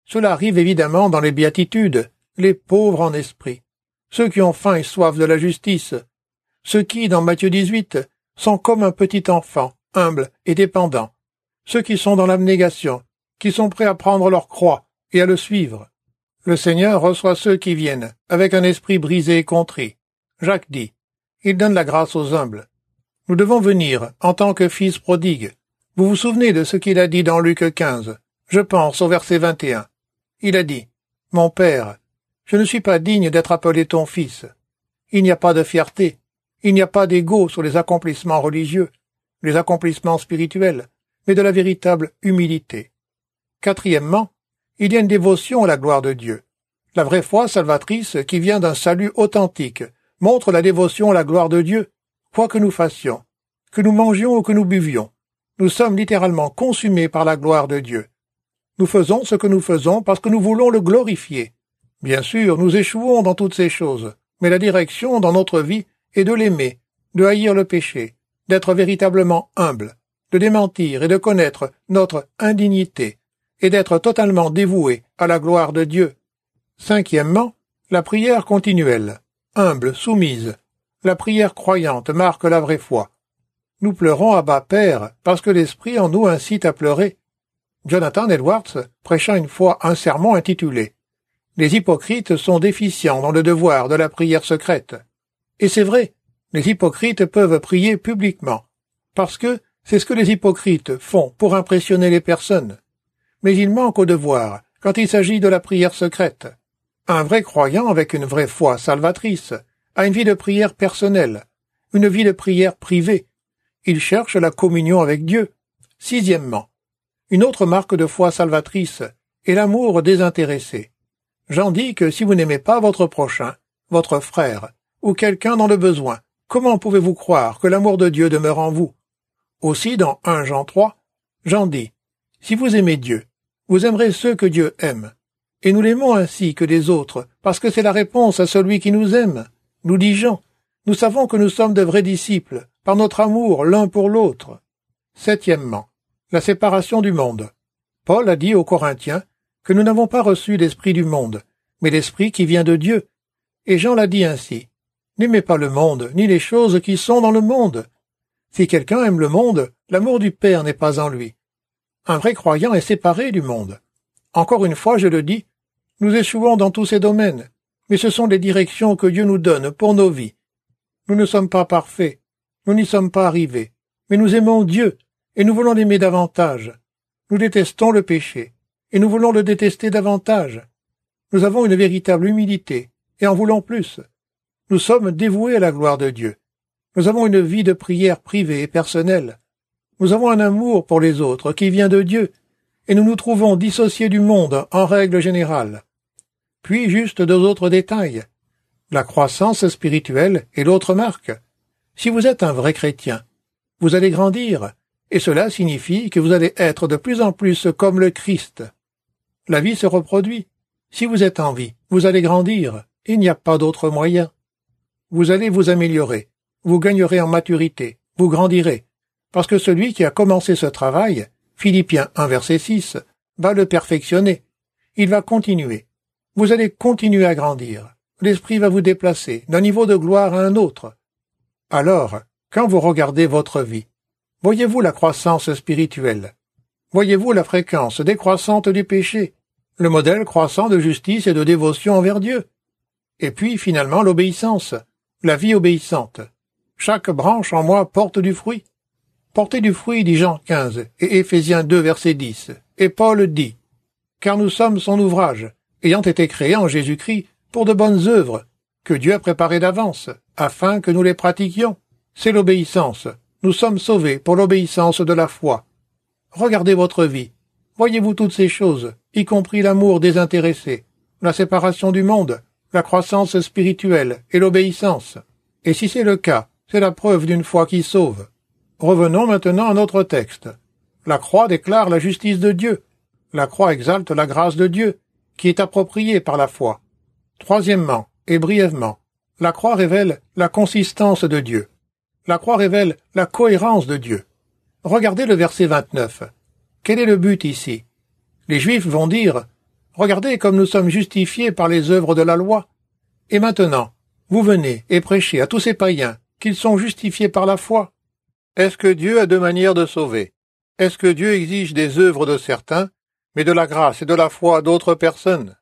Cela arrive évidemment dans les béatitudes, les pauvres en esprit, ceux qui ont faim et soif de la justice, ceux qui, dans Matthieu dix-huit, sont comme un petit enfant, humble et dépendant, ceux qui sont dans l'abnégation, qui sont prêts à prendre leur croix et à le suivre. Le Seigneur reçoit ceux qui viennent, avec un esprit brisé et contrit. Jacques dit, il donne la grâce aux humbles. Nous devons venir, en tant que fils prodigues. Vous vous souvenez de ce qu'il a dit dans Luc quinze, je pense au verset vingt et un. Il a dit, « Mon Père, je ne suis pas digne d'être appelé ton fils. » Il n'y a pas de fierté, il n'y a pas d'ego sur les accomplissements religieux, les accomplissements spirituels, mais de la véritable humilité. Quatrièmement, il y a une dévotion à la gloire de Dieu. La vraie foi salvatrice, qui vient d'un salut authentique, montre la dévotion à la gloire de Dieu, quoi que nous fassions, que nous mangions ou que nous buvions. Nous sommes littéralement consumés par la gloire de Dieu. Nous faisons ce que nous faisons parce que nous voulons le glorifier. Bien sûr, nous échouons dans toutes ces choses, mais la direction dans notre vie est de l'aimer, de haïr le péché, d'être véritablement humble, de démentir et de connaître notre indignité, et d'être totalement dévoué à la gloire de Dieu. Cinquièmement, la prière continuelle, humble, soumise. La prière croyante marque la vraie foi. Nous pleurons à bas Père parce que l'Esprit en nous incite à pleurer. Jonathan Edwards prêcha une fois un sermon intitulé « Les hypocrites sont déficients dans le devoir de la prière secrète ». Et c'est vrai, les hypocrites peuvent prier publiquement, parce que c'est ce que les hypocrites font pour impressionner les personnes. Mais ils manquent au devoir quand il s'agit de la prière secrète. Un vrai croyant avec une vraie foi salvatrice a une vie de prière personnelle, une vie de prière privée. Il cherche la communion avec Dieu. Sixièmement, une autre marque de foi salvatrice est l'amour désintéressé. Jean dit que si vous n'aimez pas votre prochain, votre frère, ou quelqu'un dans le besoin, comment pouvez-vous croire que l'amour de Dieu demeure en vous? Aussi, dans un Jean trois, Jean dit, « Si vous aimez Dieu, vous aimerez ceux que Dieu aime. Et nous l'aimons ainsi que les autres, parce que c'est la réponse à celui qui nous aime. Nous dit Jean, nous savons que nous sommes de vrais disciples, par notre amour l'un pour l'autre. » Septièmement, la séparation du monde. Paul a dit aux Corinthiens que nous n'avons pas reçu l'esprit du monde, mais l'esprit qui vient de Dieu. Et Jean l'a dit ainsi, « N'aimez pas le monde, ni les choses qui sont dans le monde. » Si quelqu'un aime le monde, l'amour du Père n'est pas en lui. Un vrai croyant est séparé du monde. Encore une fois, je le dis, nous échouons dans tous ces domaines, mais ce sont les directions que Dieu nous donne pour nos vies. Nous ne sommes pas parfaits, nous n'y sommes pas arrivés, mais nous aimons Dieu, et nous voulons l'aimer davantage. Nous détestons le péché, et nous voulons le détester davantage. Nous avons une véritable humilité, et en voulons plus. Nous sommes dévoués à la gloire de Dieu. Nous avons une vie de prière privée et personnelle. Nous avons un amour pour les autres qui vient de Dieu, et nous nous trouvons dissociés du monde en règle générale. Puis juste deux autres détails. La croissance spirituelle est l'autre marque. Si vous êtes un vrai chrétien, vous allez grandir, et cela signifie que vous allez être de plus en plus comme le Christ. La vie se reproduit. Si vous êtes en vie, vous allez grandir. Il n'y a pas d'autre moyen. Vous allez vous améliorer. Vous gagnerez en maturité. Vous grandirez. Parce que celui qui a commencé ce travail, Philippiens un verset six, va le perfectionner. Il va continuer. Vous allez continuer à grandir. L'Esprit va vous déplacer d'un niveau de gloire à un autre. Alors, quand vous regardez votre vie, voyez-vous la croissance spirituelle? Voyez-vous la fréquence décroissante du péché? Le modèle croissant de justice et de dévotion envers Dieu? Et puis, finalement, l'obéissance, la vie obéissante. Chaque branche en moi porte du fruit. Portez du fruit, dit Jean quinze, et Éphésiens deux, verset dix. Et Paul dit, « Car nous sommes son ouvrage, ayant été créés en Jésus-Christ pour de bonnes œuvres, que Dieu a préparées d'avance, afin que nous les pratiquions. » C'est l'obéissance. Nous sommes sauvés pour l'obéissance de la foi. Regardez votre vie. Voyez-vous toutes ces choses, y compris l'amour désintéressé, la séparation du monde, la croissance spirituelle et l'obéissance. Et si c'est le cas, c'est la preuve d'une foi qui sauve. Revenons maintenant à notre texte. La croix déclare la justice de Dieu. La croix exalte la grâce de Dieu, qui est appropriée par la foi. Troisièmement, et brièvement, la croix révèle la consistance de Dieu. La croix révèle la cohérence de Dieu. Regardez le verset vingt-neuf. Quel est le but ici? Les Juifs vont dire, Regardez comme nous sommes justifiés par les œuvres de la loi. Et maintenant, vous venez et prêchez à tous ces païens qu'ils sont justifiés par la foi. Est-ce que Dieu a deux manières de sauver? Est-ce que Dieu exige des œuvres de certains, mais de la grâce et de la foi d'autres personnes?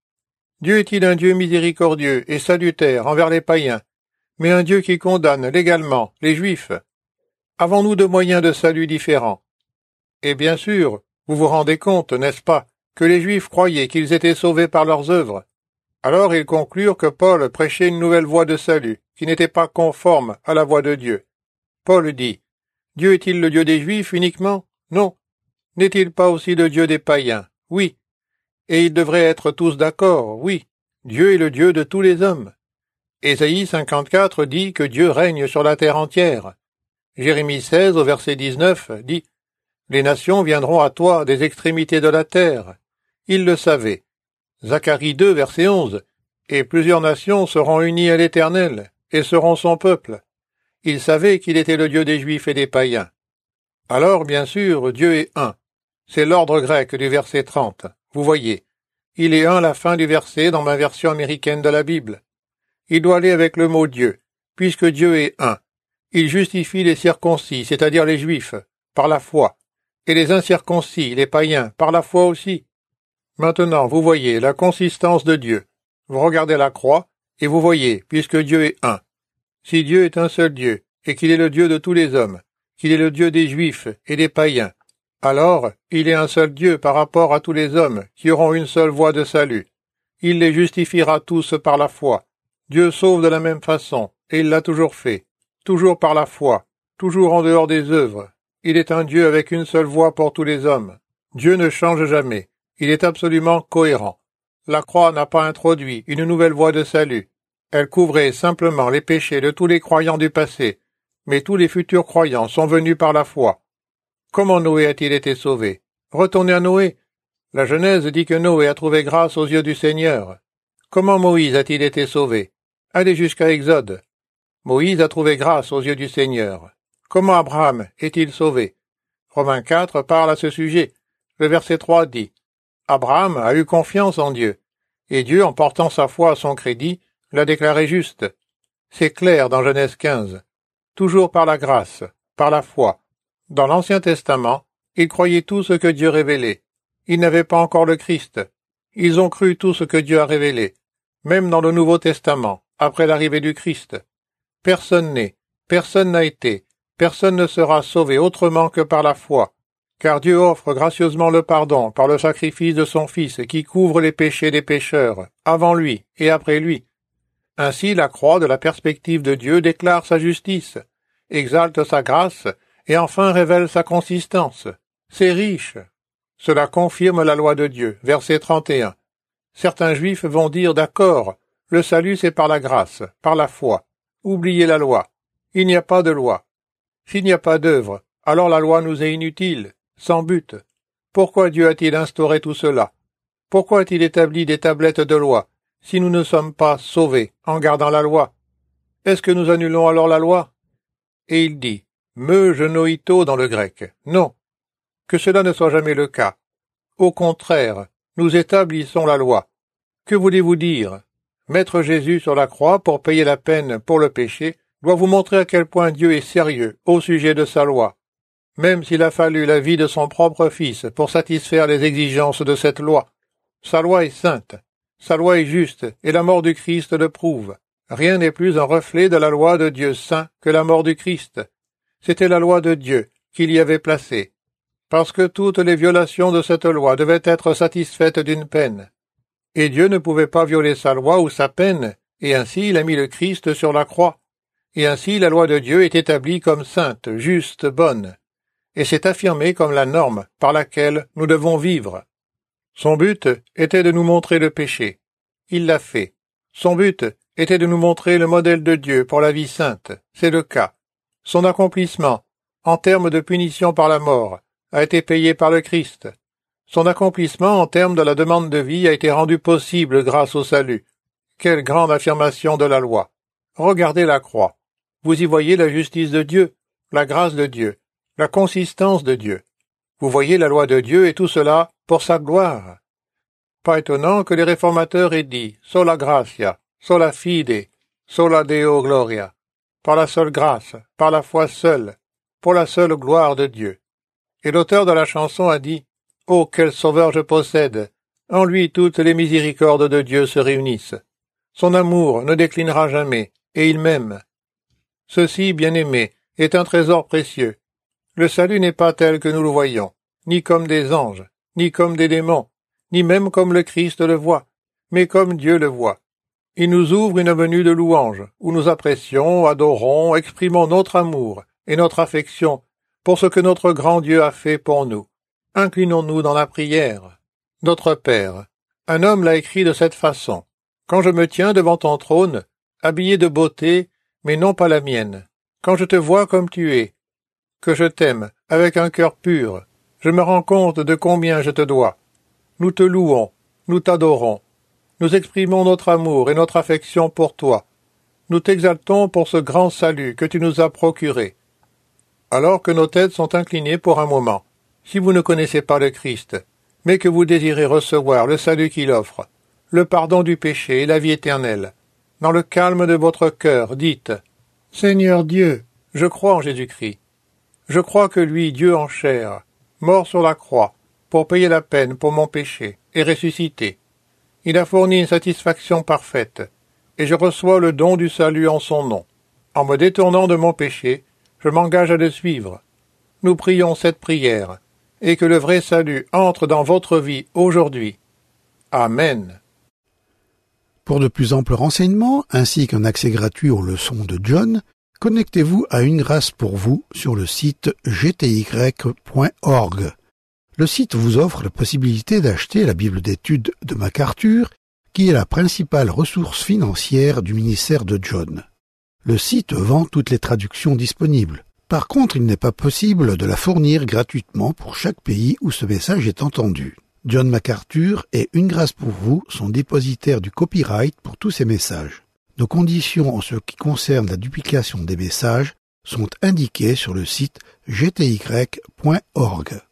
Dieu est-il un Dieu miséricordieux et salutaire envers les païens, mais un Dieu qui condamne légalement les Juifs? Avons-nous deux moyens de salut différents? Et bien sûr, vous vous rendez compte, n'est-ce pas, que les Juifs croyaient qu'ils étaient sauvés par leurs œuvres. Alors ils conclurent que Paul prêchait une nouvelle voie de salut, qui n'était pas conforme à la voie de Dieu. Paul dit, « Dieu est-il le Dieu des Juifs uniquement? Non. N'est-il pas aussi le Dieu des païens? Oui. Et ils devraient être tous d'accord, oui. Dieu est le Dieu de tous les hommes. » Ésaïe cinquante-quatre dit que Dieu règne sur la terre entière. Jérémie seize au verset dix-neuf dit, « Les nations viendront à toi des extrémités de la terre. » Ils le savaient. Zacharie deux verset onze, « Et plusieurs nations seront unies à l'Éternel, et seront son peuple. » Ils savaient qu'il était le Dieu des Juifs et des païens. Alors, bien sûr, Dieu est un. C'est l'ordre grec du verset trente. Vous voyez, il est un à la fin du verset dans ma version américaine de la Bible. Il doit aller avec le mot Dieu, puisque Dieu est un. Il justifie les circoncis, c'est-à-dire les Juifs, par la foi, et les incirconcis, les païens, par la foi aussi. Maintenant, vous voyez la consistance de Dieu. Vous regardez la croix, et vous voyez, puisque Dieu est un. Si Dieu est un seul Dieu, et qu'il est le Dieu de tous les hommes, qu'il est le Dieu des Juifs et des païens, alors il est un seul Dieu par rapport à tous les hommes qui auront une seule voie de salut. Il les justifiera tous par la foi. Dieu sauve de la même façon, et il l'a toujours fait, toujours par la foi, toujours en dehors des œuvres. Il est un Dieu avec une seule voie pour tous les hommes. Dieu ne change jamais. Il est absolument cohérent. La croix n'a pas introduit une nouvelle voie de salut. Elle couvrait simplement les péchés de tous les croyants du passé, mais tous les futurs croyants sont venus par la foi. Comment Noé a-t-il été sauvé? Retournez à Noé. La Genèse dit que Noé a trouvé grâce aux yeux du Seigneur. Comment Moïse a-t-il été sauvé? Allez jusqu'à Exode. Moïse a trouvé grâce aux yeux du Seigneur. Comment Abraham est-il sauvé? Romains quatre parle à ce sujet. Le verset trois dit, « Abraham a eu confiance en Dieu, et Dieu, en portant sa foi à son crédit, l'a déclaré juste. » C'est clair dans Genèse quinze. Toujours par la grâce, par la foi. Dans l'Ancien Testament, ils croyaient tout ce que Dieu révélait. Ils n'avaient pas encore le Christ. Ils ont cru tout ce que Dieu a révélé. Même dans le Nouveau Testament, après l'arrivée du Christ. Personne n'est, personne n'a été, personne ne sera sauvé autrement que par la foi. Car Dieu offre gracieusement le pardon par le sacrifice de son Fils qui couvre les péchés des pécheurs, avant lui et après lui. Ainsi la croix de la perspective de Dieu déclare sa justice, exalte sa grâce et enfin révèle sa consistance. C'est riche. Cela confirme la loi de Dieu, verset trente et un. Certains Juifs vont dire d'accord, le salut c'est par la grâce, par la foi. Oubliez la loi. Il n'y a pas de loi. S'il n'y a pas d'œuvre, alors la loi nous est inutile, sans but. Pourquoi Dieu a-t-il instauré tout cela? Pourquoi a-t-il établi des tablettes de loi, si nous ne sommes pas sauvés en gardant la loi? Est-ce que nous annulons alors la loi? Et il dit, me genoito dans le grec. Non, que cela ne soit jamais le cas. Au contraire, nous établissons la loi. Que voulez-vous dire? Mettre Jésus sur la croix pour payer la peine pour le péché doit vous montrer à quel point Dieu est sérieux au sujet de sa loi. Même s'il a fallu la vie de son propre Fils pour satisfaire les exigences de cette loi. Sa loi est sainte, sa loi est juste, et la mort du Christ le prouve. Rien n'est plus un reflet de la loi de Dieu saint que la mort du Christ. C'était la loi de Dieu qu'il y avait placée, parce que toutes les violations de cette loi devaient être satisfaites d'une peine. Et Dieu ne pouvait pas violer sa loi ou sa peine, et ainsi il a mis le Christ sur la croix. Et ainsi la loi de Dieu est établie comme sainte, juste, bonne, et c'est affirmée comme la norme par laquelle nous devons vivre. Son but était de nous montrer le péché. Il l'a fait. Son but était de nous montrer le modèle de Dieu pour la vie sainte. C'est le cas. Son accomplissement, en termes de punition par la mort, a été payé par le Christ. Son accomplissement en termes de la demande de vie a été rendu possible grâce au salut. Quelle grande affirmation de la loi. Regardez la croix. Vous y voyez la justice de Dieu, la grâce de Dieu, la consistance de Dieu. Vous voyez la loi de Dieu et tout cela pour sa gloire. Pas étonnant que les réformateurs aient dit « sola gratia, sola fide, sola Deo gloria », par la seule grâce, par la foi seule, pour la seule gloire de Dieu. Et l'auteur de la chanson a dit « Oh, quel sauveur je possède! En lui toutes les miséricordes de Dieu se réunissent. Son amour ne déclinera jamais, et il m'aime. Ceci, bien-aimé, est un trésor précieux. Le salut n'est pas tel que nous le voyons, ni comme des anges, ni comme des démons, ni même comme le Christ le voit, mais comme Dieu le voit. Il nous ouvre une avenue de louanges, où nous apprécions, adorons, exprimons notre amour et notre affection pour ce que notre grand Dieu a fait pour nous. Inclinons-nous dans la prière. Notre Père, un homme l'a écrit de cette façon. Quand je me tiens devant ton trône, habillé de beauté, mais non pas la mienne, quand je te vois comme tu es, que je t'aime avec un cœur pur, je me rends compte de combien je te dois. Nous te louons, nous t'adorons. Nous exprimons notre amour et notre affection pour toi. Nous t'exaltons pour ce grand salut que tu nous as procuré. Alors que nos têtes sont inclinées pour un moment, si vous ne connaissez pas le Christ, mais que vous désirez recevoir le salut qu'il offre, le pardon du péché et la vie éternelle, dans le calme de votre cœur, dites « Seigneur Dieu, je crois en Jésus-Christ. Je crois que lui, Dieu en chair, mort sur la croix, pour payer la peine pour mon péché, et ressuscité. Il a fourni une satisfaction parfaite, et je reçois le don du salut en son nom. En me détournant de mon péché, je m'engage à le suivre. Nous prions cette prière, et que le vrai salut entre dans votre vie aujourd'hui. Amen. Pour de plus amples renseignements, ainsi qu'un accès gratuit aux leçons de John, connectez-vous à Une Grâce pour vous sur le site g t y point org. Le site vous offre la possibilité d'acheter la Bible d'études de MacArthur, qui est la principale ressource financière du ministère de John. Le site vend toutes les traductions disponibles. Par contre, il n'est pas possible de la fournir gratuitement pour chaque pays où ce message est entendu. John MacArthur et Une Grâce pour vous sont dépositaires du copyright pour tous ces messages. Nos conditions en ce qui concerne la duplication des messages sont indiquées sur le site g t y point org.